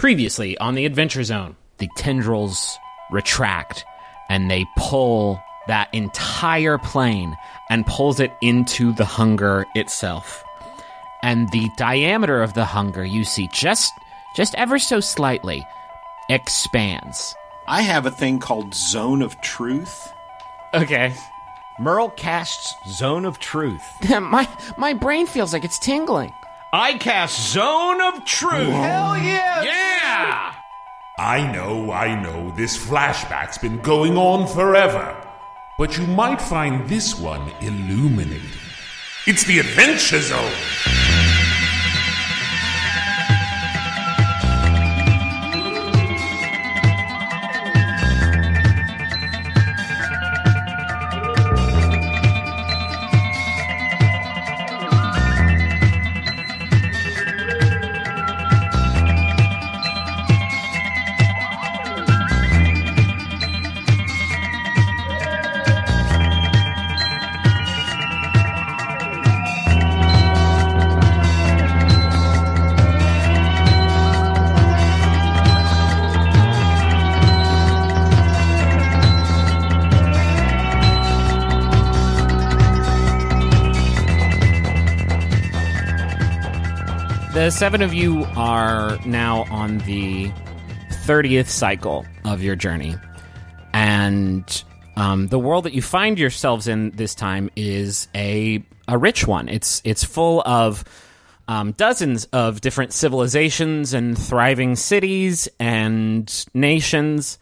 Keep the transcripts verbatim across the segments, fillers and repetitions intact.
Previously on the Adventure Zone, the tendrils retract and they pull that entire plane and pulls it into the hunger itself. And the diameter of the hunger, you see, just just ever so slightly, expands. I have a thing called Zone of Truth. Okay. Merle casts Zone of Truth. my my brain feels like it's tingling. I cast Zone of Truth. Hell yeah! Yeah! I know, I know, this flashback's been going on forever. But you might find this one illuminating. It's the Adventure Zone! The seven of you are now on the thirtieth cycle of your journey. And um, the world that you find yourselves in this time is a a rich one. It's it's full of um, dozens of different civilizations and thriving cities and nations.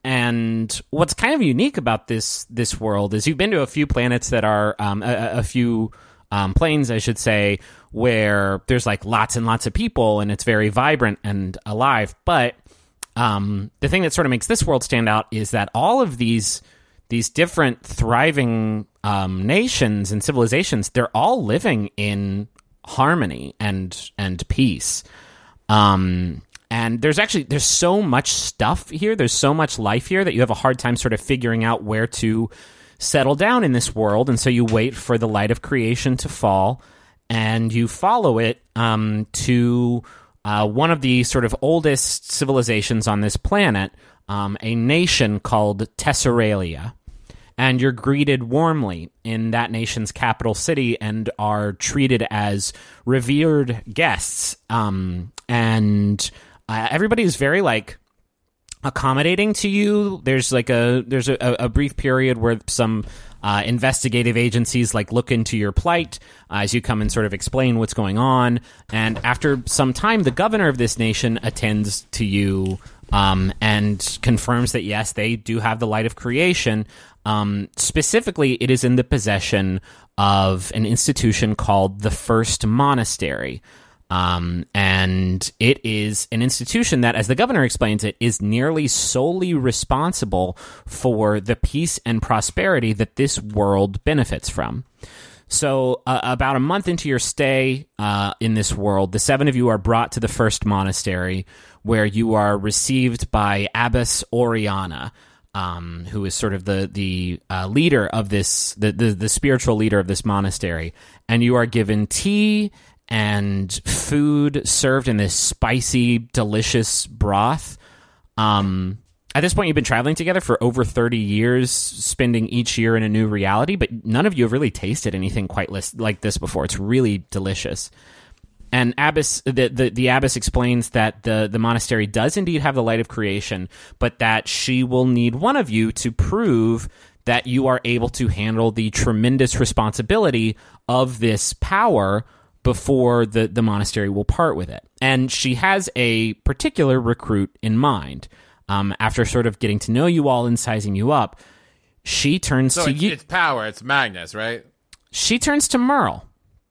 And what's kind of unique about this this world is you've been to a few planets that are um, a, a few um, planes, I should say, where there's like lots and lots of people and it's very vibrant and alive. But um, the thing that sort of makes this world stand out is that all of these these different thriving um, nations and civilizations, they're all living in harmony and and peace. Um, and there's actually there's so much stuff here. There's so much life here that you have a hard time sort of figuring out where to settle down in this world. And so you wait for the light of creation to fall. And you follow it um, to uh, one of the sort of oldest civilizations on this planet, um, a nation called Tesseralia. And you're greeted warmly in that nation's capital city and are treated as revered guests. Um, and uh, everybody is very, like, accommodating to you. There's, like, a there's a, a brief period where some Uh, investigative agencies like look into your plight uh, as you come and sort of explain what's going on. And after some time, the governor of this nation attends to you um, and confirms that, yes, they do have the light of creation. Um, specifically, it is in the possession of an institution called the First Monastery. Um, and it is an institution that, as the governor explains it, is nearly solely responsible for the peace and prosperity that this world benefits from. So uh, about a month into your stay uh, in this world, the seven of you are brought to the First Monastery, where you are received by Abbess Oriana, um, who is sort of the the uh, leader of this, the, the the spiritual leader of this monastery, and you are given tea and food served in this spicy, delicious broth. Um, at this point, you've been traveling together for over thirty years, spending each year in a new reality, but none of you have really tasted anything quite like this before. It's really delicious. And Abbess, the, the, the Abbess explains that the, the monastery does indeed have the light of creation, but that she will need one of you to prove that you are able to handle the tremendous responsibility of this power before the, the monastery will part with it. And she has a particular recruit in mind. Um, after sort of getting to know you all and sizing you up, she turns so to it's, you. It's power. It's Magnus, right? She turns to Merle.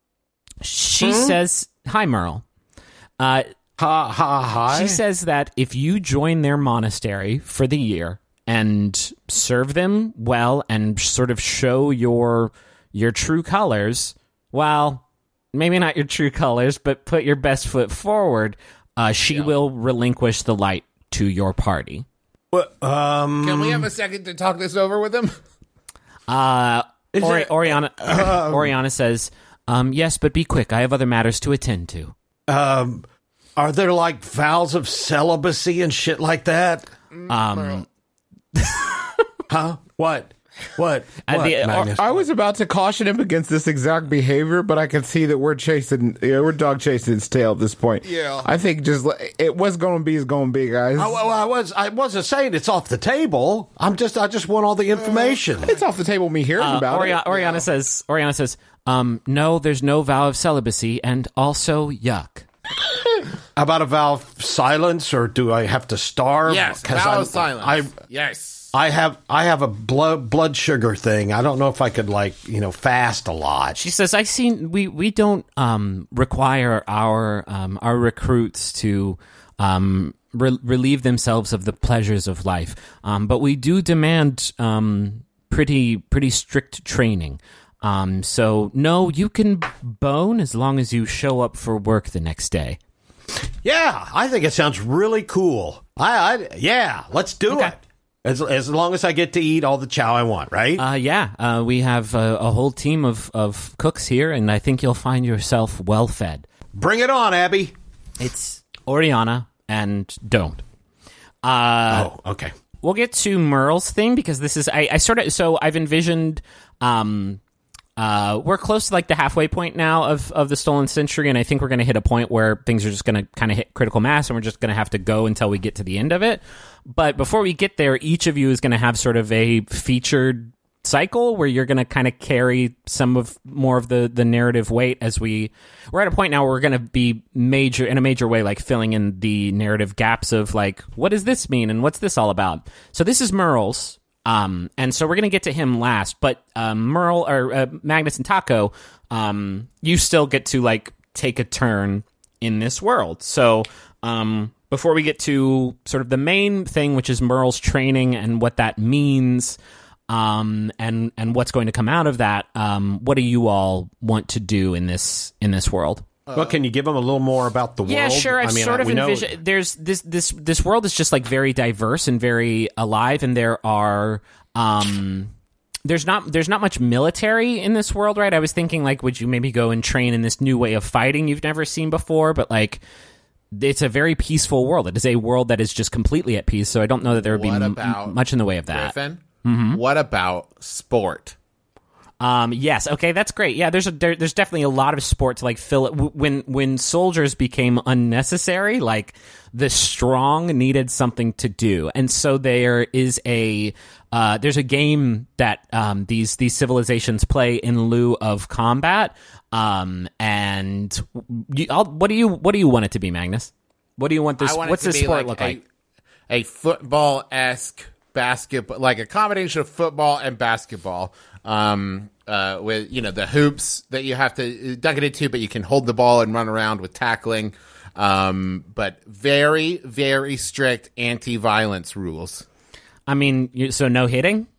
She hmm? says, hi, Merle. Uh, ha, ha, hi. She says that if you join their monastery for the year and serve them well and sort of show your your true colors, well, maybe not your true colors, but put your best foot forward, uh, she yeah. will relinquish the light to your party. What, um, Can we have a second to talk this over with him? Uh, Ori- it, Oriana, uh, Oriana says, um, yes, but be quick. I have other matters to attend to. Um, Are there like vows of celibacy and shit like that? Um, Huh? What? What? And What, the- Magnus? I was about to caution him against this exact behavior, but I can see that we're chasing, yeah, we're dog chasing its tail at this point. Yeah. I think just let- it what's going to be is going to be, guys. I, well, I was I wasn't saying it's off the table. I'm just I just want all the information. It's off the table. Me hearing uh, about Ori- it. Oriana says, Oriana says, um, no, there's no vow of celibacy, and also yuck. How about a vow of silence, or do I have to starve? Yes, 'Cause vow I'm- of silence. I yes. I have I have a blood blood sugar thing. I don't know if I could like you know fast a lot. She says, I seen we we don't um, require our um, our recruits to um, re- relieve themselves of the pleasures of life, um, but we do demand um, pretty pretty strict training. Um, so no, you can bone as long as you show up for work the next day. Yeah, I think it sounds really cool. I, I yeah, let's do Okay. it. As as long as I get to eat all the chow I want, right? Uh, yeah, uh, we have a, a whole team of, of cooks here, and I think you'll find yourself well fed. Bring it on, Abby. It's Oriana and don't. Uh, oh, okay. We'll get to Merle's thing because this is I, I sort of so I've envisioned um uh we're close to like the halfway point now of of the Stolen Century, and I think we're going to hit a point where things are just going to kind of hit critical mass, and we're just going to have to go until we get to the end of it. But before we get there, each of you is going to have sort of a featured cycle where you're going to kind of carry some of more of the the narrative weight as we we're at a point now where we're going to be major in a major way like filling in the narrative gaps of like what does this mean and what's this all about. So this is Merle's um and so we're going to get to him last, but um Merle or uh, Magnus and Taco, um you still get to like take a turn in this world. So um before we get to sort of the main thing, which is Merle's training and what that means, um, and and what's going to come out of that, um, what do you all want to do in this in this world? Well, can you give them a little more about the world? Yeah, sure. I've I mean, sort I- of we know- envisioned. There's this this this world is just like very diverse and very alive, and there are um. There's not there's not much military in this world, right? I was thinking like, would you maybe go and train in this new way of fighting you've never seen before? But like, it's a very peaceful world. It is a world that is just completely at peace. So I don't know that there would be What m- about much in the way of that. Griffin, what about sport? Um, yes. Okay, that's great. Yeah, there's a there, there's definitely a lot of sport to like fill it. W- When when soldiers became unnecessary, like the strong needed something to do, and so there is a uh, there's a game that um, these these civilizations play in lieu of combat. Um, and you, I'll, what do you what do you want it to be, Magnus? What do you want this? I want What's it to this be sport like look a, like? A football esque basketball, like a combination of football and basketball. Um, uh, with you know the hoops that you have to dunk it into, but you can hold the ball and run around with tackling. Um, but very very strict anti-violence rules. I mean, you, so no hitting.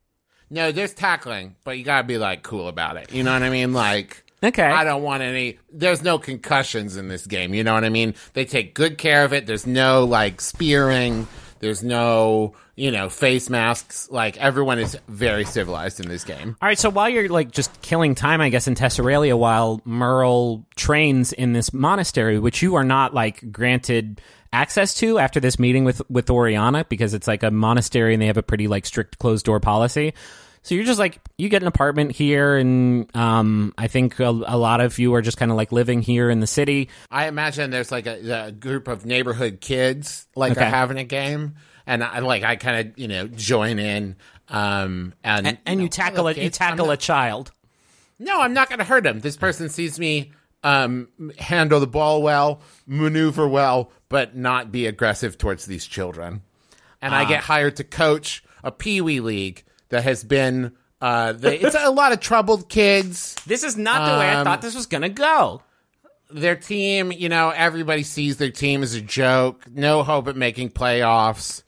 No, there's tackling, but you gotta be like cool about it. You know what I mean? Like. Okay. I don't want any. There's no concussions in this game. You know what I mean? They take good care of it. There's no like spearing. There's no, you know, face masks. Like everyone is very civilized in this game. All right, so while you're like just killing time, I guess, in Tesseralia, while Merle trains in this monastery, which you are not like granted access to after this meeting with with Oriana, because it's like a monastery and they have a pretty like strict closed door policy. So you're just like, you get an apartment here, and um, I think a, a lot of you are just kind of like living here in the city. I imagine there's like a, a group of neighborhood kids like Okay. are having a game, and I like I kind of you know join in. Um, and And, and know, you tackle hello, it, you kids. I'm tackle not- a child. No, I'm not going to hurt him. This person sees me um, handle the ball well, maneuver well, but not be aggressive towards these children. And I get hired to coach a peewee league that has been. Uh, they, it's a lot of troubled kids. This is not the way I Um, thought this was going to go. Their team, you know, everybody sees their team as a joke. No hope at making playoffs.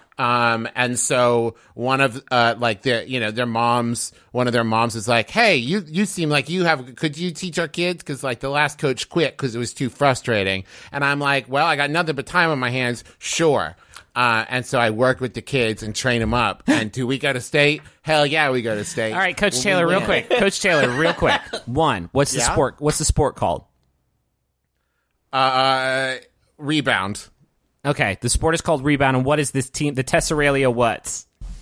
Um, and so one of, uh, like their, you know, their moms, one of their moms is like, hey, you, you seem like you have, could you teach our kids? Cause like the last coach quit cause it was too frustrating. And I'm like, well, I got nothing but time on my hands. Sure. Uh, and so I work with the kids and train them up. And do we go to state? Hell yeah, we go to state. All right, Coach Well, Taylor, we real win. quick. Coach Taylor, real quick. One, what's the Yeah? sport? What's the sport called? Uh, rebound. Okay, the sport is called rebound, and what is this team? The Tesseralia what?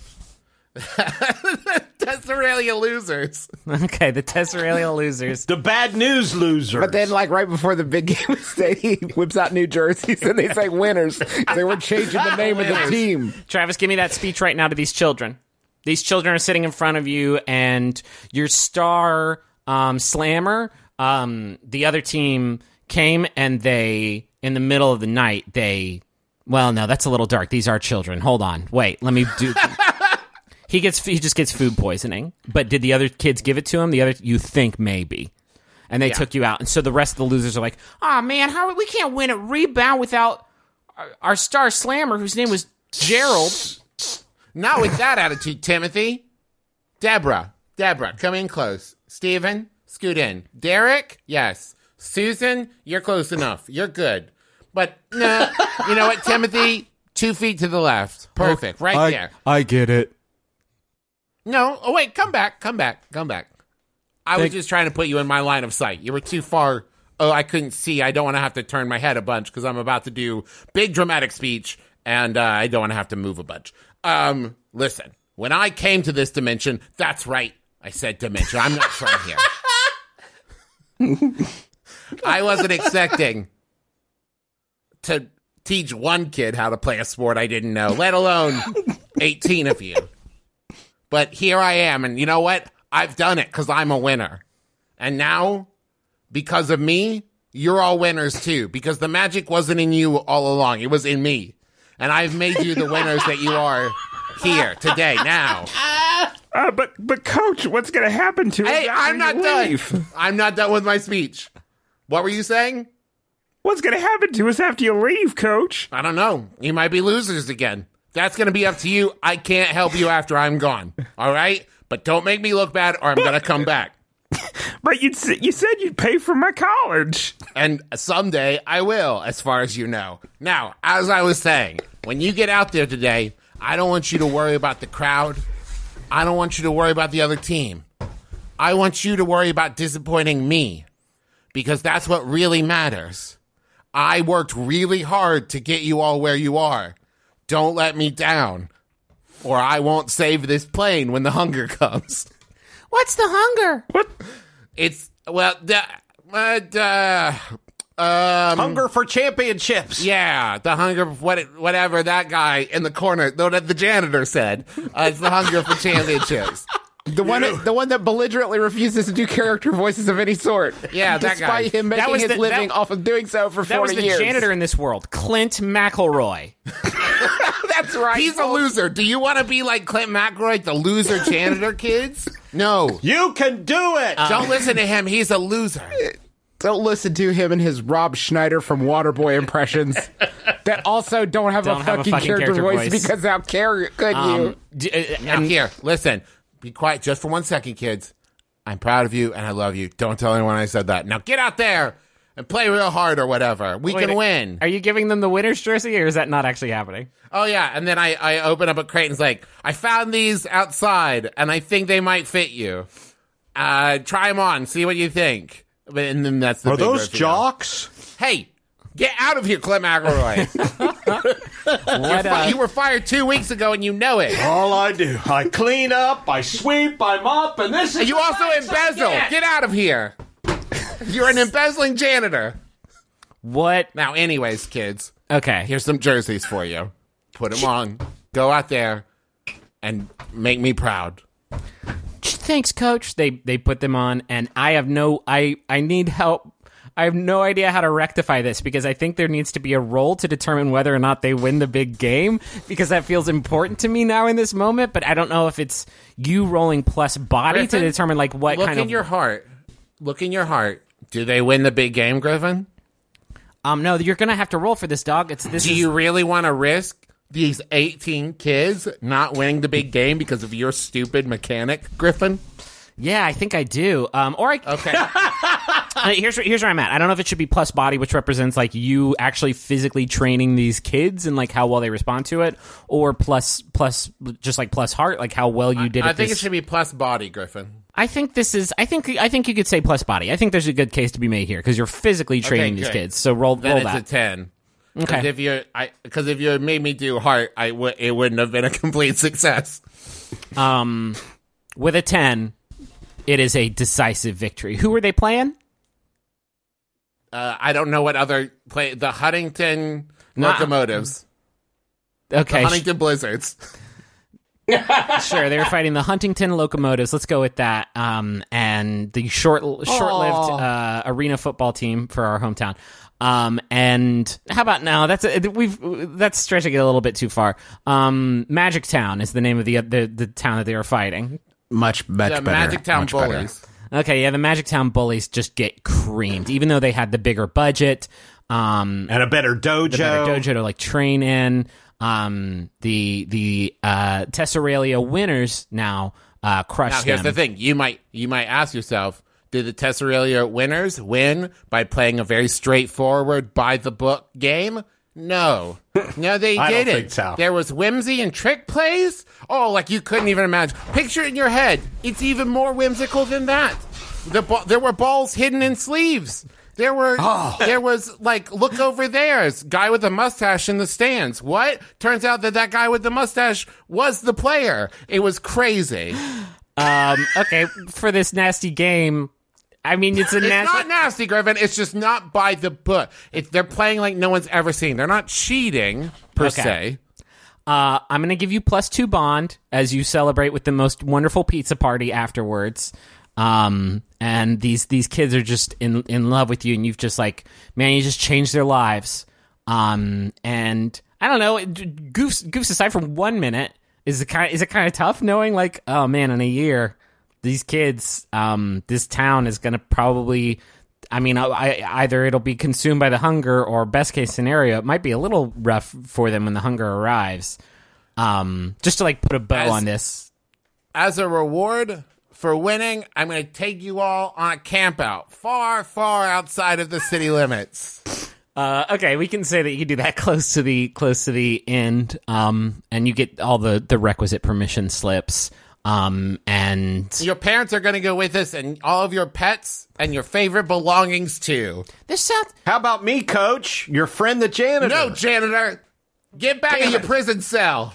Tesseralia losers. Okay, the Tesseralia losers. The bad news losers. But then, like, right before the big game, he whips out new jerseys and they say winners. They were changing the name of the team. Travis, give me that speech right now to these children. These children are sitting in front of you, and your star um, slammer, um, the other team came, and they, in the middle of the night, they, well, no, that's a little dark. These are children. Hold on. Wait, let me do... He gets he just gets food poisoning. But did the other kids give it to him? The other you think maybe, and they Yeah. took you out. And so the rest of the losers are like, "Oh man, how we can't win a rebound without our, our star slammer, whose name was Gerald." Not with that attitude, Timothy. Deborah, Deborah, come in close. Steven, scoot in. Derek, yes. Susan, you're close enough. You're good. But nah, you know what, Timothy? Two feet to the left. Perfect. Right I, there. I get it. No. Oh, wait. Come back. Come back. Come back. I was just trying to put you in my line of sight. You were too far. Oh, I couldn't see. I don't want to have to turn my head a bunch because I'm about to do big dramatic speech, and uh, I don't want to have to move a bunch. Um, listen. When I came to this dimension, that's right. I said dimension. I'm not from here. I wasn't expecting to teach one kid how to play a sport I didn't know, let alone eighteen of you. But here I am, and you know what? I've done it because I'm a winner. And now, because of me, you're all winners too, because the magic wasn't in you all along. It was in me. And I've made you the winners that you are here today, now. Uh, but, but Coach, what's going to happen to us Hey, after I'm not you done. leave? I'm not done with my speech. What were you saying? What's going to happen to us after you leave, Coach? I don't know. You might be losers again. That's going to be up to you. I can't help you after I'm gone. All right? But don't make me look bad or I'm going to come back. But you you said you'd pay for my college. And someday I will, as far as you know. Now, as I was saying, when you get out there today, I don't want you to worry about the crowd. I don't want you to worry about the other team. I want you to worry about disappointing me, because that's what really matters. I worked really hard to get you all where you are. Don't let me down, or I won't save this plane when the hunger comes. What's the hunger? What? It's, well, the, uh, uh, um, Hunger for championships. yeah, the hunger, what, whatever that guy in the corner, though, that the janitor said, uh, it's the hunger for championships. The one, the one that belligerently refuses to do character voices of any sort. Yeah, that guy. Despite him That making was his the- living that- off of doing so for That was forty the years. janitor in this world, Clint McElroy. That's right. He's a loser. Do you want to be like Clint McElroy, the loser janitor, kids? No. You can do it. Don't listen to him. He's a loser. Don't listen to him and his Rob Schneider from Waterboy impressions that also don't have, Don't a, have a fucking fucking character, character voice, voice. because how care could you? Um, d- uh, Now, and here, listen. Be quiet just for one second, kids. I'm proud of you and I love you. Don't tell anyone I said that. Now get out there and play real hard or whatever. We wait, can win. Are you giving them the winner's jersey, or is that not actually happening? Oh, yeah. And then I, I open up a crate and it's like, I found these outside and I think they might fit you. Uh, try them on. See what you think. But- And then that's the Are big those reveal. jocks? Hey, get out of here, Clint McElroy. What, uh, You were fired two weeks ago and you know it. All I do, I clean up, I sweep, I mop, and this is And you the also thanks I embezzle. get. Get out of here. You're an embezzling janitor. what? Now, anyways, kids, Okay. here's some jerseys for you. Put them on. Go out there and make me proud. Thanks, Coach. They they put them on, and I have no. I I need help. I have no idea how to rectify this, because I think there needs to be a roll to determine whether or not they win the big game, because that feels important to me now in this moment. But I don't know if it's you rolling plus body Griffin, to determine like what Look kind in of your heart. Look in your heart. Do they win the big game, Griffin? um. No, you're gonna have to roll for this, dog. It's this. Do is, you really want to risk these eighteen kids not winning the big game because of your stupid mechanic, Griffin? Yeah, I think I do. Um, or I. Okay. Uh, here's where- here's where I'm at. I don't know if it should be plus body, which represents like you actually physically training these kids and like how well they respond to it, or plus plus just like plus heart, like how well you did. I at think this. it should be plus body, Griffin. I think this is. I think. I think you could say plus body. I think there's a good case to be made here because you're physically training these good. kids. So roll Then roll it's that. a ten. Okay. If you, I, because if you had made me do heart, I would, it wouldn't have been a complete success. Um, with a ten, it is a decisive victory. Who were they playing? Uh, I don't know what other play. The Huntington Nah. Locomotives. Okay, The Huntington Blizzards. sure. They were fighting the Huntington Locomotives. Let's go with that. Um, and the short, short-lived uh, arena football team for our hometown. Um, and how about now? That's a, we've that's stretching it a little bit too far. Um, Magic Town is the name of the the, the town that they were fighting. Much, much The better. Magic Town much better. Bullies. Okay, yeah, the Magic Town Bullies just get creamed, even though they had the bigger budget. Um, And a better dojo. the better dojo to like train in. Um, the the uh, Tesseralia winners now uh, crush Now, here's them. the thing: you might you might ask yourself, did the Tesseralia winners win by playing a very straightforward, by the book game? No, no, they I don't didn't. think so. There was whimsy and trick plays. Oh, like you couldn't even imagine. Picture it in your head. It's even more whimsical than that. The ba- there were balls hidden in sleeves. There were, Oh. there was like, look over there, guy with a mustache in the stands. What? Turns out that that guy with the mustache was the player. It was crazy. Um, okay, for this nasty game, I mean, it's a It's nasty. not nasty, Griffin. It's just not by the book. It's, they're playing like no one's ever seen. They're not cheating, per Okay. se. Uh, I'm going to give you plus two bond as you celebrate with the most wonderful pizza party afterwards. Um, and these these kids are just in in love with you, and you've just like, man, you just changed their lives. Um, and I don't know, it- goofs goofs aside from one minute, is it kind is it kind of tough knowing like, oh man, in a year, these kids, um, this town is going to probably. I mean, I, I, either it'll be consumed by the hunger, or best case scenario, it might be a little rough for them when the hunger arrives. Um, just to like put a bow As- on this. As a reward for winning, I'm going to take you all on a camp out far, far outside of the city limits. Uh, okay, we can say that you can do that close to the close to the end, um, and you get all the, the requisite permission slips. Um, and Your parents are going to go with us, and all of your pets and your favorite belongings too. this sounds How about me, Coach? Your friend, the janitor. No, janitor, get back in your prison cell.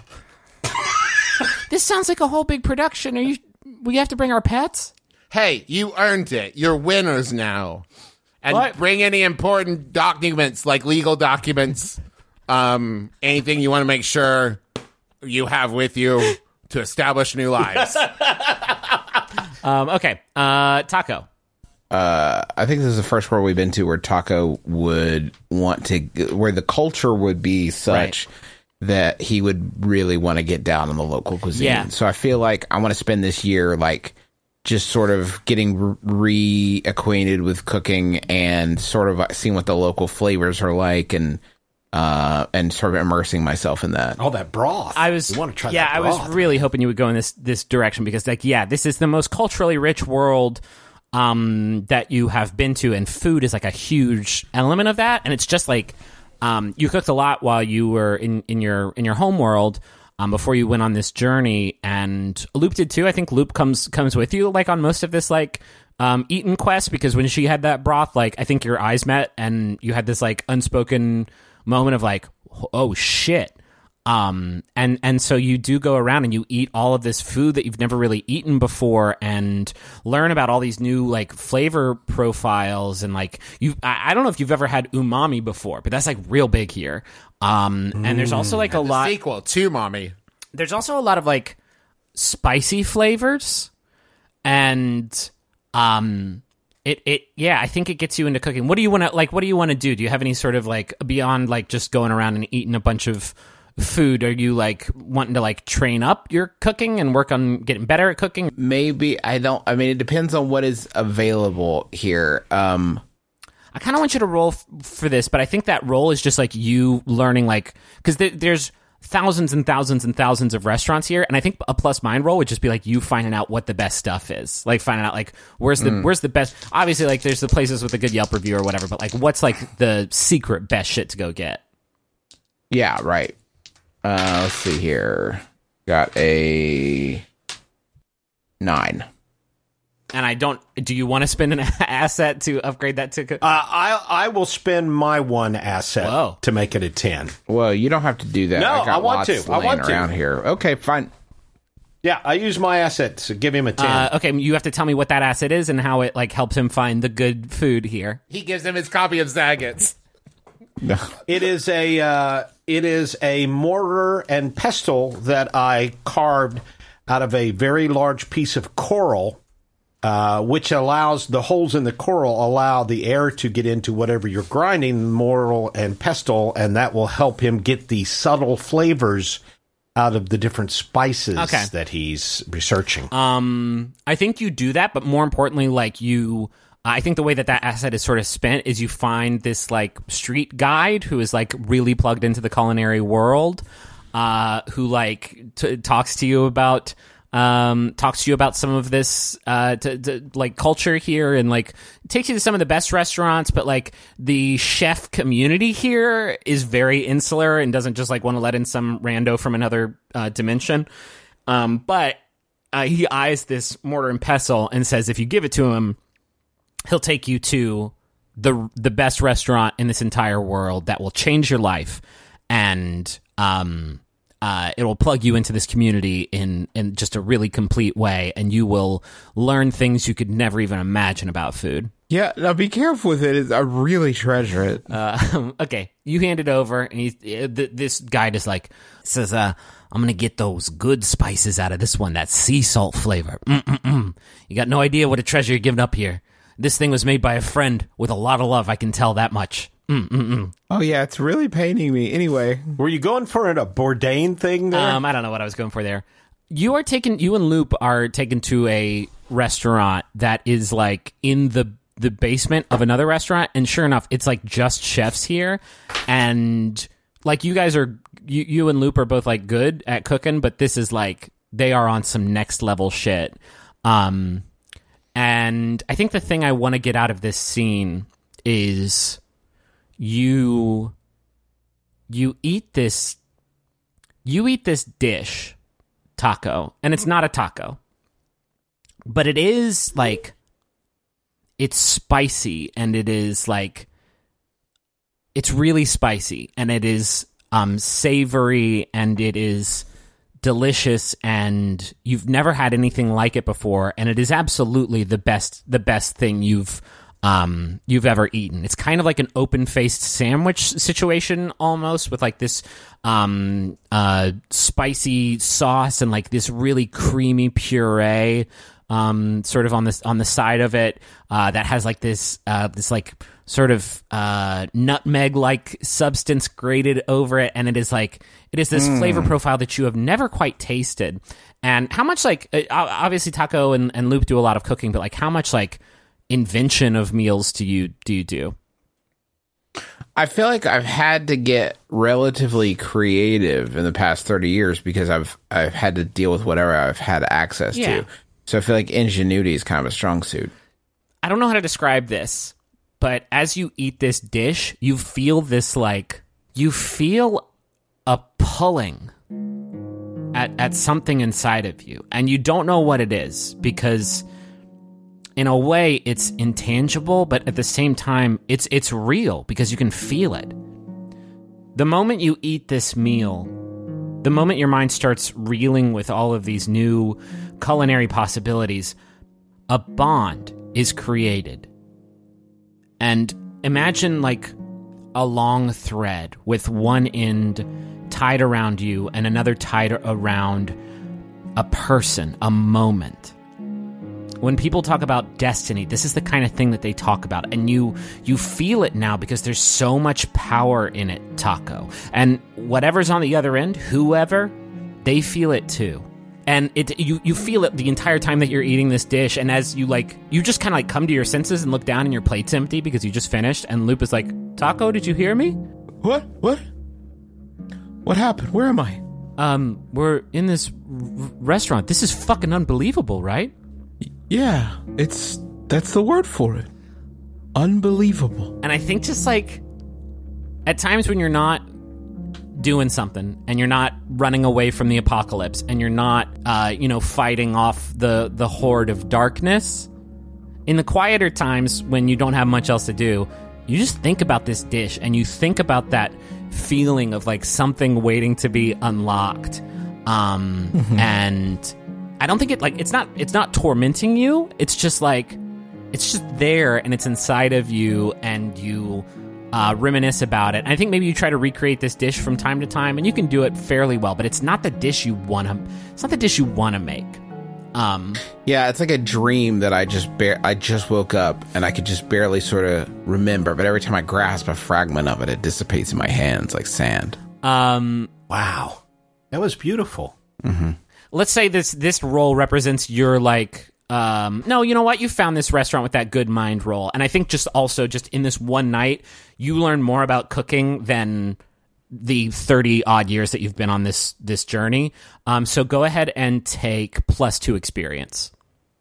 this sounds like a whole big production. Are you? We have to bring our pets? Hey, you earned it. You're winners now. And What? bring any important documents, like legal documents, um, anything you want to make sure you have with you to establish new lives. Um, okay, uh, Taco. Uh, I think this is the first world we've been to where Taco would want to, where the culture would be such that he would really want to get down on the local cuisine. Yeah. So I feel like I want to spend this year like just sort of getting re- reacquainted with cooking and sort of seeing what the local flavors are like, and uh, and sort of immersing myself in that. Oh, that broth. I was, You want to try yeah, that I was broth. really hoping you would go in this this direction because, like, yeah, this is the most culturally rich world um, that you have been to, and food is like a huge element of that. And it's just like um, you cooked a lot while you were in, in your in your home world um, before you went on this journey, and Loop did too. I think Loop comes comes with you like on most of this like um, eaten quest, because when she had that broth, like I think your eyes met and you had this like unspoken moment of like, oh shit. Um, and, and so you do go around and you eat all of this food that you've never really eaten before and learn about all these new like flavor profiles. And like you, I, I don't know if you've ever had umami before, but that's like real big here. Um, and there's also like a The lot, sequel to Mommy. there's also a lot of like spicy flavors and, um, It it yeah, I think it gets you into cooking. What do you want to like? What do you want to do? Do you have any sort of like beyond like just going around and eating a bunch of food? Are you like wanting to like train up your cooking and work on getting better at cooking? Maybe I don't. I mean, it depends on what is available here. Um, I kind of want you to roll f- for this, but I think that roll is just like you learning like because there, there's thousands and thousands and thousands of restaurants here, and I think a plus mind roll would just be like you finding out what the best stuff is, like finding out like where's the Mm. where's the best. Obviously, like there's the places with a good Yelp review or whatever, but like what's like the secret best shit to go get? yeah, right. Uh, let's see here. Got a nine. and I don't. Do you want to spend an asset to upgrade that to? Uh, I I will spend my one asset Whoa. to make it a ten. Well, you don't have to do that. No, I, got I want lots to. I laying want to. around here. Okay, fine. Yeah, I use my asset to give him a ten. Uh, okay, you have to tell me what that asset is and how it like helps him find the good food here. He gives him his copy of Zagat's. No. It is a uh, it is a mortar and pestle that I carved out of a very large piece of coral, uh, which allows the holes in the coral allow the air to get into whatever you're grinding, mortar and pestle, and that will help him get the subtle flavors out of the different spices Okay. that he's researching. Um, I think you do that, but more importantly, like you, I think the way that that asset is sort of spent is you find this like street guide who is like really plugged into the culinary world, uh, who like t- talks to you about, um, talks to you about some of this, uh, to, to, like culture here and like takes you to some of the best restaurants, but like the chef community here is very insular and doesn't just like want to let in some rando from another uh, dimension. Um, but uh, he eyes this mortar and pestle and says, if you give it to him, he'll take you to the the best restaurant in this entire world that will change your life, and um, uh, it will plug you into this community in in just a really complete way, and you will learn things you could never even imagine about food. Yeah, now be careful with it. I really treasure it. Uh, okay, you hand it over, and he's, uh, th- this guide is like, says, uh, I'm going to get those good spices out of this one, that sea salt flavor. Mm-mm-mm. You got no idea what a treasure you're giving up here. This thing was made by a friend with a lot of love, I can tell that much. Mm-mm-mm. Oh, yeah, it's really paining me. Anyway. Were you going for a Bourdain thing there? Um, I don't know what I was going for there. You are taken, you and Loop are taken to a restaurant that is like in the the basement of another restaurant, and sure enough, it's like just chefs here, and like you guys are, you, you and Loop are both like good at cooking, but this is like they are on some next level shit. Um, and I think the thing I want to get out of this scene is you you eat this you eat this dish, taco, and it's not a taco, but it is like, it's spicy, and it is like, it's really spicy, and it is um, savory, and it is delicious, and you've never had anything like it before, and it is absolutely the best, the best thing you've um, you've ever eaten. It's kind of like an open-faced sandwich situation almost, with like this um, uh, spicy sauce and like this really creamy puree. Um, sort of on this on the side of it, uh, that has like this uh, this like sort of uh, nutmeg like substance grated over it, and it is like it is this mm. flavor profile that you have never quite tasted. And how much like uh, obviously Taco and, and Loop do a lot of cooking, but like how much like invention of meals do you do you do? I feel like I've had to get relatively creative in the past thirty years because I've I've had to deal with whatever I've had access Yeah. to. So I feel like ingenuity is kind of a strong suit. I don't know how to describe this, but as you eat this dish, you feel this like, you feel a pulling at, at something inside of you. And you don't know what it is, because in a way it's intangible, but at the same time it's it's real because you can feel it. The moment you eat this meal, the moment your mind starts reeling with all of these new culinary possibilities, a bond is created. And imagine like a long thread with one end tied around you and another tied around a person, a moment. When people talk about destiny, this is the kind of thing that they talk about, and you you feel it now because there's so much power in it, Taco. And whatever's on the other end, whoever, they feel it too. And it you, you feel it the entire time that you're eating this dish, and as you like, you just kind of like come to your senses and look down and your plate's empty because you just finished, and Loop is like, Taco, did you hear me? What? What? What happened? Where am I? Um, we're in this r- restaurant. This is fucking unbelievable, right? Yeah, it's that's the word for it. Unbelievable. And I think just like at times when you're not doing something and you're not running away from the apocalypse and you're not, uh, you know, fighting off the, the horde of darkness, in the quieter times when you don't have much else to do, you just think about this dish and you think about that feeling of like something waiting to be unlocked. Um, mm-hmm. And I don't think it like it's not it's not tormenting you. It's just like it's just there and it's inside of you, and you uh, reminisce about it. And I think maybe you try to recreate this dish from time to time, and you can do it fairly well. But it's not the dish you want to. It's not the dish you want to make. Um, yeah, it's like a dream that I just bar- I just woke up and I could just barely sort of remember. But every time I grasp a fragment of it, it dissipates in my hands like sand. Um, wow, that was beautiful. Mm-hmm. Let's say this this role represents your like. Um, no, you know what? You found this restaurant with that good mind role, and I think just also just in this one night, you learn more about cooking than the thirty odd years that you've been on this this journey. Um, so go ahead and take plus two experience.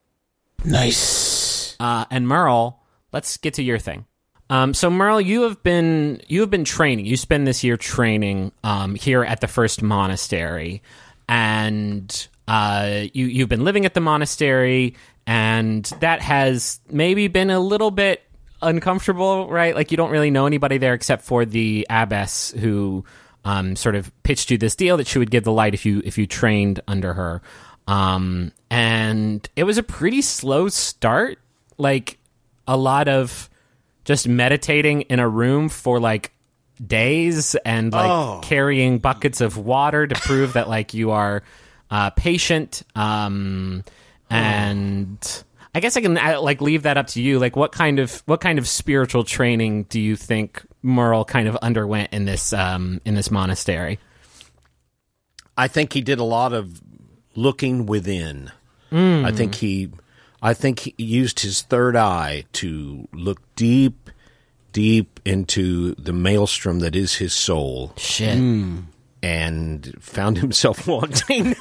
Nice. Uh, and Merle, let's get to your thing. Um, so Merle, you have been you have been training. You spend this year training um, here at the First Monastery, and uh, you you've been living at the monastery, and that has maybe been a little bit uncomfortable, right? Like you don't really know anybody there except for the abbess who um, sort of pitched you this deal that she would give the light if you if you trained under her. Um, and it was a pretty slow start, like a lot of just meditating in a room for like days and like oh. carrying buckets of water to prove that like you are uh, patient. Um, and oh. I guess I can uh, like leave that up to you. Like, what kind of what kind of spiritual training do you think Merle kind of underwent in this um, in this monastery? I think he did a lot of looking within. Mm. I think he, I think he used his third eye to look deep, deep into the maelstrom that is his soul. Shit. Mm. And found himself wanting.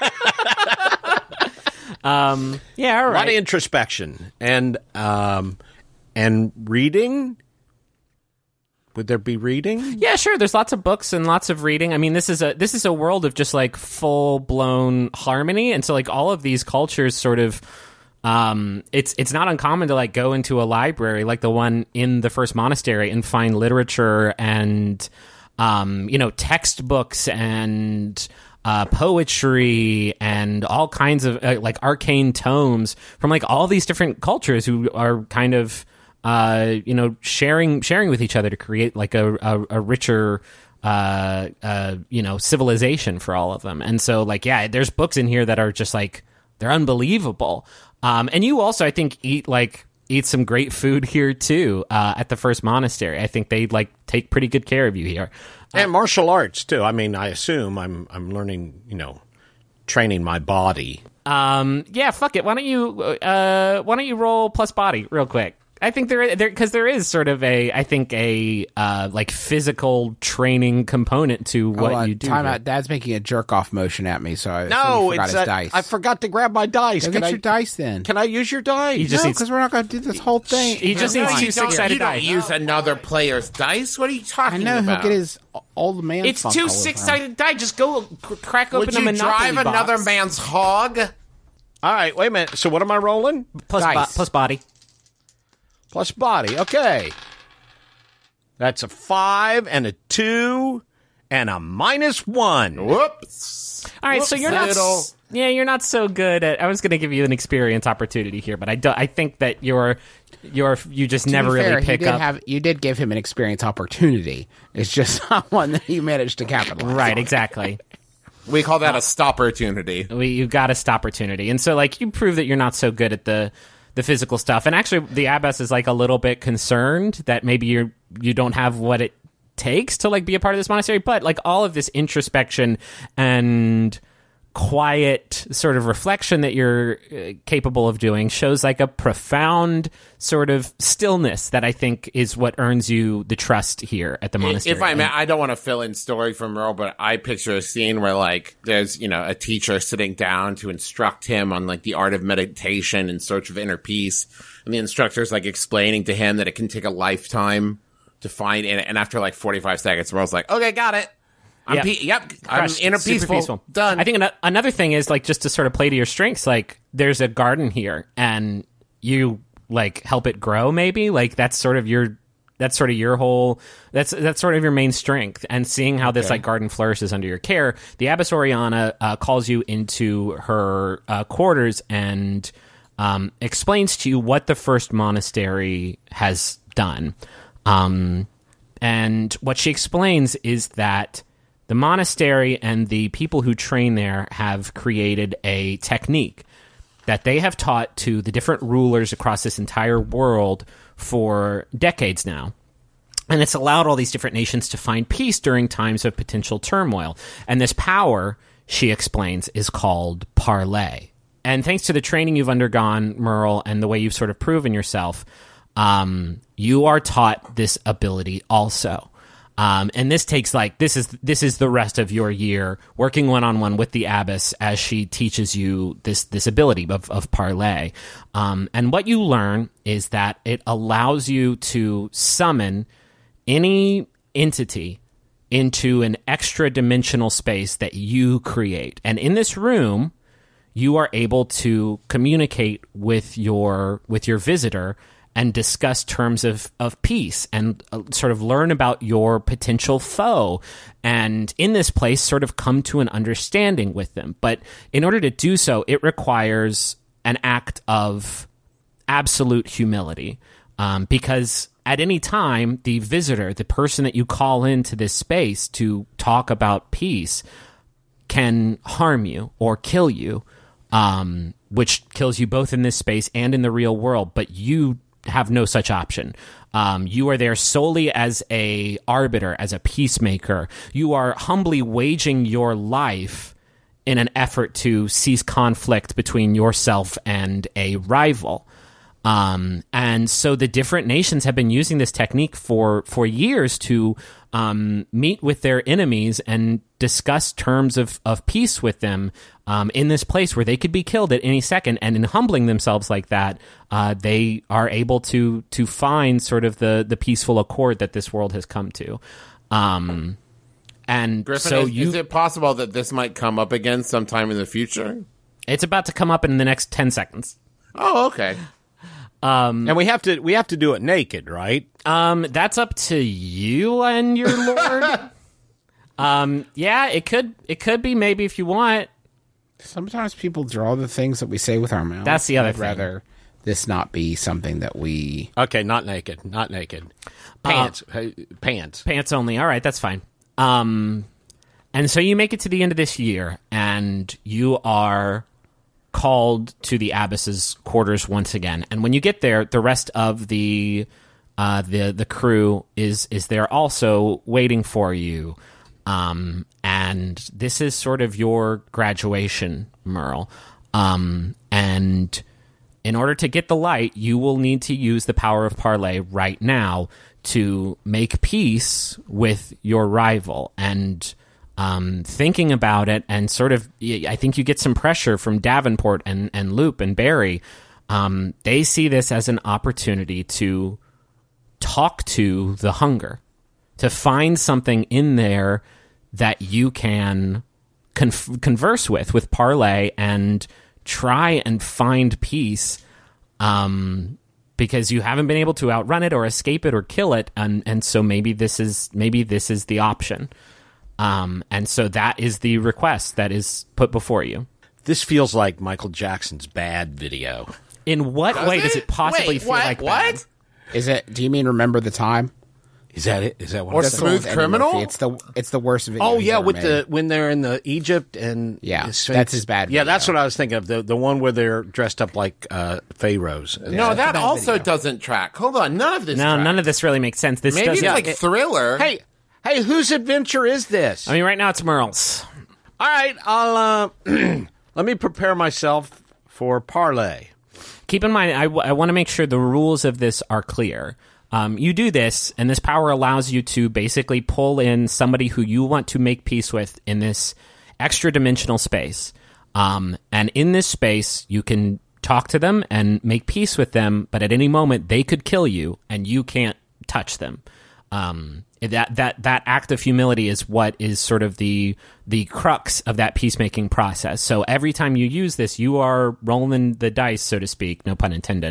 Um, yeah, all right. A lot of introspection and um, and reading. Would there be reading? Yeah, sure. There's lots of books and lots of reading. I mean, this is a this is a world of just like full blown harmony, and so like all of these cultures sort of. Um, it's it's not uncommon to like go into a library like the one in the First Monastery and find literature and um, you know, textbooks and. Uh, poetry and all kinds of uh, like arcane tomes from like all these different cultures who are kind of uh, you know sharing sharing with each other to create like a a, a richer uh, uh, you know civilization for all of them. And so like yeah, there's books in here that are just like they're unbelievable. Um, and you also I think eat like eat some great food here too uh, at the First Monastery. I think they like take pretty good care of you here. And martial arts too. I mean, I assume I'm I'm learning, you know, training my body. Um, yeah, fuck it. Why don't you uh, why don't you roll plus body real quick? I think there there because there is sort of a I think a uh, like physical training component to what oh, uh, you do. Time here. out. Dad's making a jerk off motion at me, so I no, forgot it's his a, dice. I forgot to grab my dice. Go Can get I, your dice then. Can I use your dice? You just no, needs- because we're not going to do this whole thing. He just No, needs two you don't- six-sided You don't dice. use another player's dice. What are you I talking know about? he'll get his old man. It's funk two all over him. six-sided die. Just go cr- crack open Would a you Monopoly drive box. another man's hog? All right, wait a minute. So what am I rolling? plus Dice. bo- plus body. Plus body. Okay. That's a five and a two and a minus one. Whoops. All right, so you're not. Little- s- Yeah, you're not so good at. I was going to give you an experience opportunity here, but I do, I think that you're you're you just To be never fair, really he pick did up. Have, you did give him an experience opportunity. It's just not one that you managed to capitalize. Right, exactly. We call that a stopportunity. we, you got a stop opportunity, and so like you prove that you're not so good at the the physical stuff. And actually, the abbess is like a little bit concerned that maybe you're you don't have what it takes to like be a part of this monastery. But like all of this introspection and quiet sort of reflection that you're uh, capable of doing shows like a profound sort of stillness that I think is what earns you the trust here at the monastery. If I may, I don't want to fill in story from Merle, but I picture a scene where like there's, you know, a teacher sitting down to instruct him on like the art of meditation in search of inner peace. And the instructor's like explaining to him that it can take a lifetime to find it. And after like forty-five seconds, Merle's like, okay, got it. I'm Yep. pe- yep, I'm Crushed. inner Super peaceful. peaceful. Done. I think an- another thing is like just to sort of play to your strengths. Like there's a garden here, and you like help it grow. Maybe like that's sort of your that's sort of your whole that's that's sort of your main strength. And seeing how this like garden flourishes under your care, the Abbess Oriana uh, calls you into her uh, quarters and um, explains to you what the first monastery has done. Um, and what she explains is that the monastery and the people who train there have created a technique that they have taught to the different rulers across this entire world for decades now. And it's allowed all these different nations to find peace during times of potential turmoil. And this power, she explains, is called parlay. And thanks to the training you've undergone, Merle, and the way you've sort of proven yourself, um, you are taught this ability also. Um, and this takes like this is this is the rest of your year working one on one with the Abbess as she teaches you this this ability of, of parlay. Um, and what you learn is that it allows you to summon any entity into an extra dimensional space that you create. And in this room, you are able to communicate with your with your visitor and discuss terms of, of peace and uh, sort of learn about your potential foe. And in this place, sort of come to an understanding with them. But in order to do so, it requires an act of absolute humility. Um, because at any time, the visitor, the person that you call into this space to talk about peace, can harm you or kill you, um, which kills you both in this space and in the real world. But you have no such option. Um, you are there solely as a arbiter, as a peacemaker. You are humbly waging your life in an effort to cease conflict between yourself and a rival. Um, and so the different nations have been using this technique for, for years to um, meet with their enemies and discuss terms of, of peace with them um, in this place where they could be killed at any second. And in humbling themselves like that, uh, they are able to to find sort of the, the peaceful accord that this world has come to. Um, and Griffin, so is, you, is it possible that this might come up again sometime in the future? It's about to come up in the next ten seconds. Oh, okay. Um, And we have to we have to do it naked, right? Um, that's up to you and your lord. um, yeah, it could it could be maybe if you want. Sometimes people draw the things that we say with our mouths. That's the other I'd thing. rather this not be something that we. Okay, not naked, not naked. Pants, hey, pants. Pants only. All right, that's fine. Um, and so you make it to the end of this year, and you are called to the Abbess's quarters once again. And when you get there, the rest of the uh, the the crew is is there also waiting for you. Um, and this is sort of your graduation, Merle. Um, and in order to get the light, you will need to use the power of parlay right now to make peace with your rival. And um, thinking about it, and sort of, I think you get some pressure from Davenport and, and Loop and Barry. Um, they see this as an opportunity to talk to the hunger, to find something in there that you can conf- converse with, with parlay, and try and find peace, um, because you haven't been able to outrun it or escape it or kill it, and, and so maybe this is maybe this is the option. Um, and so that is the request that is put before you. This feels like Michael Jackson's Bad video. In what Does way it? does it possibly Wait, feel what? like what? that? Is it? Do you mean Remember the Time? Is that it? Is that what? Or it's That's the one Smooth with Eddie Criminal? Murphy. It's the it's the worst video. Oh he's yeah, ever with made. the when they're in the Egypt and Yeah, the Sphinx. that's his bad Yeah, video. that's what I was thinking of. The the one where they're dressed up like uh, pharaohs. No, that also doesn't track. Hold on, none of this. No, tracks. none of this really makes sense. This Maybe does it's yeah, like it- Thriller. Hey, hey, whose adventure is this? I mean, right now it's Merle's. All right, I'll uh, let me prepare myself for parlay. Keep in mind, I, w- I want to make sure the rules of this are clear. Um, you do this, and this power allows you to basically pull in somebody who you want to make peace with in this extra dimensional space. Um, and in this space, you can talk to them and make peace with them, but at any moment, they could kill you, and you can't touch them. Um, that that that act of humility is what is sort of the the crux of that peacemaking process. So every time you use this, you are rolling the dice, so to speak, no pun intended,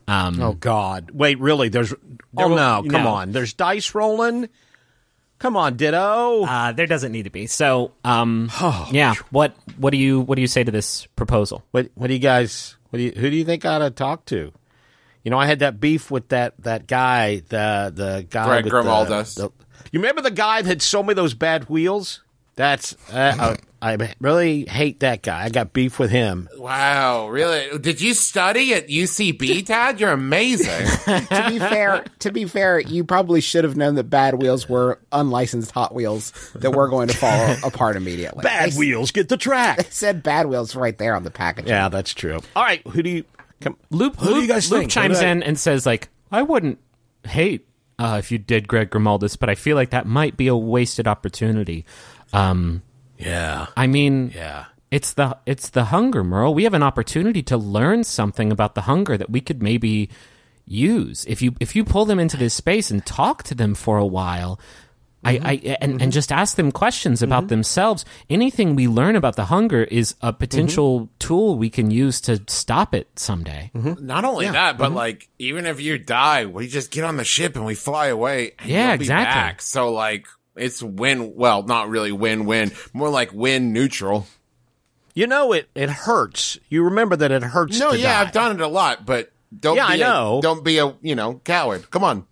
Um, Oh God! Wait, really? There's oh will- no! Come no. on! There's dice rolling. Come on, Ditto. uh, there doesn't need to be. So, um, Oh, yeah. What what do you what do you say to this proposal? What what do you guys? What do you, who do you think I ought to talk to? You know, I had that beef with that that guy, the the guy, Greg with the- Grimaldos. the- you remember the guy that sold me those bad wheels? That's uh, uh, I really hate that guy. I got beef with him. Wow, really? Did you study at U C B, Dad? You're amazing. To be fair, to be fair, you probably should have known that Bad Wheels were unlicensed Hot Wheels that were going to fall apart immediately. Bad They wheels, get the track. said Bad Wheels right there on the packaging. Yeah, that's true. All right, who do you? Come, Luke, Who do Luke, you guys Luke think? chimes What do I- in and says, like, I wouldn't hate uh, if you did Greg Grimaldus, but I feel like that might be a wasted opportunity. Um, Yeah, I mean, yeah. it's the it's the hunger, Merle. We have an opportunity to learn something about the hunger that we could maybe use if you if you pull them into this space and talk to them for a while. I, I and, and just ask them questions about themselves. Anything we learn about the hunger is a potential tool we can use to stop it someday. Not only that, but like, even if you die, we just get on the ship and we fly away. And Yeah, you'll be exactly. back. So like, it's win. Well, not really win-win. More like win-neutral. You know it. It hurts. You remember that it hurts. No, to yeah, die. I've done it a lot, but don't. Yeah, be I know. A, don't be a you know coward. Come on.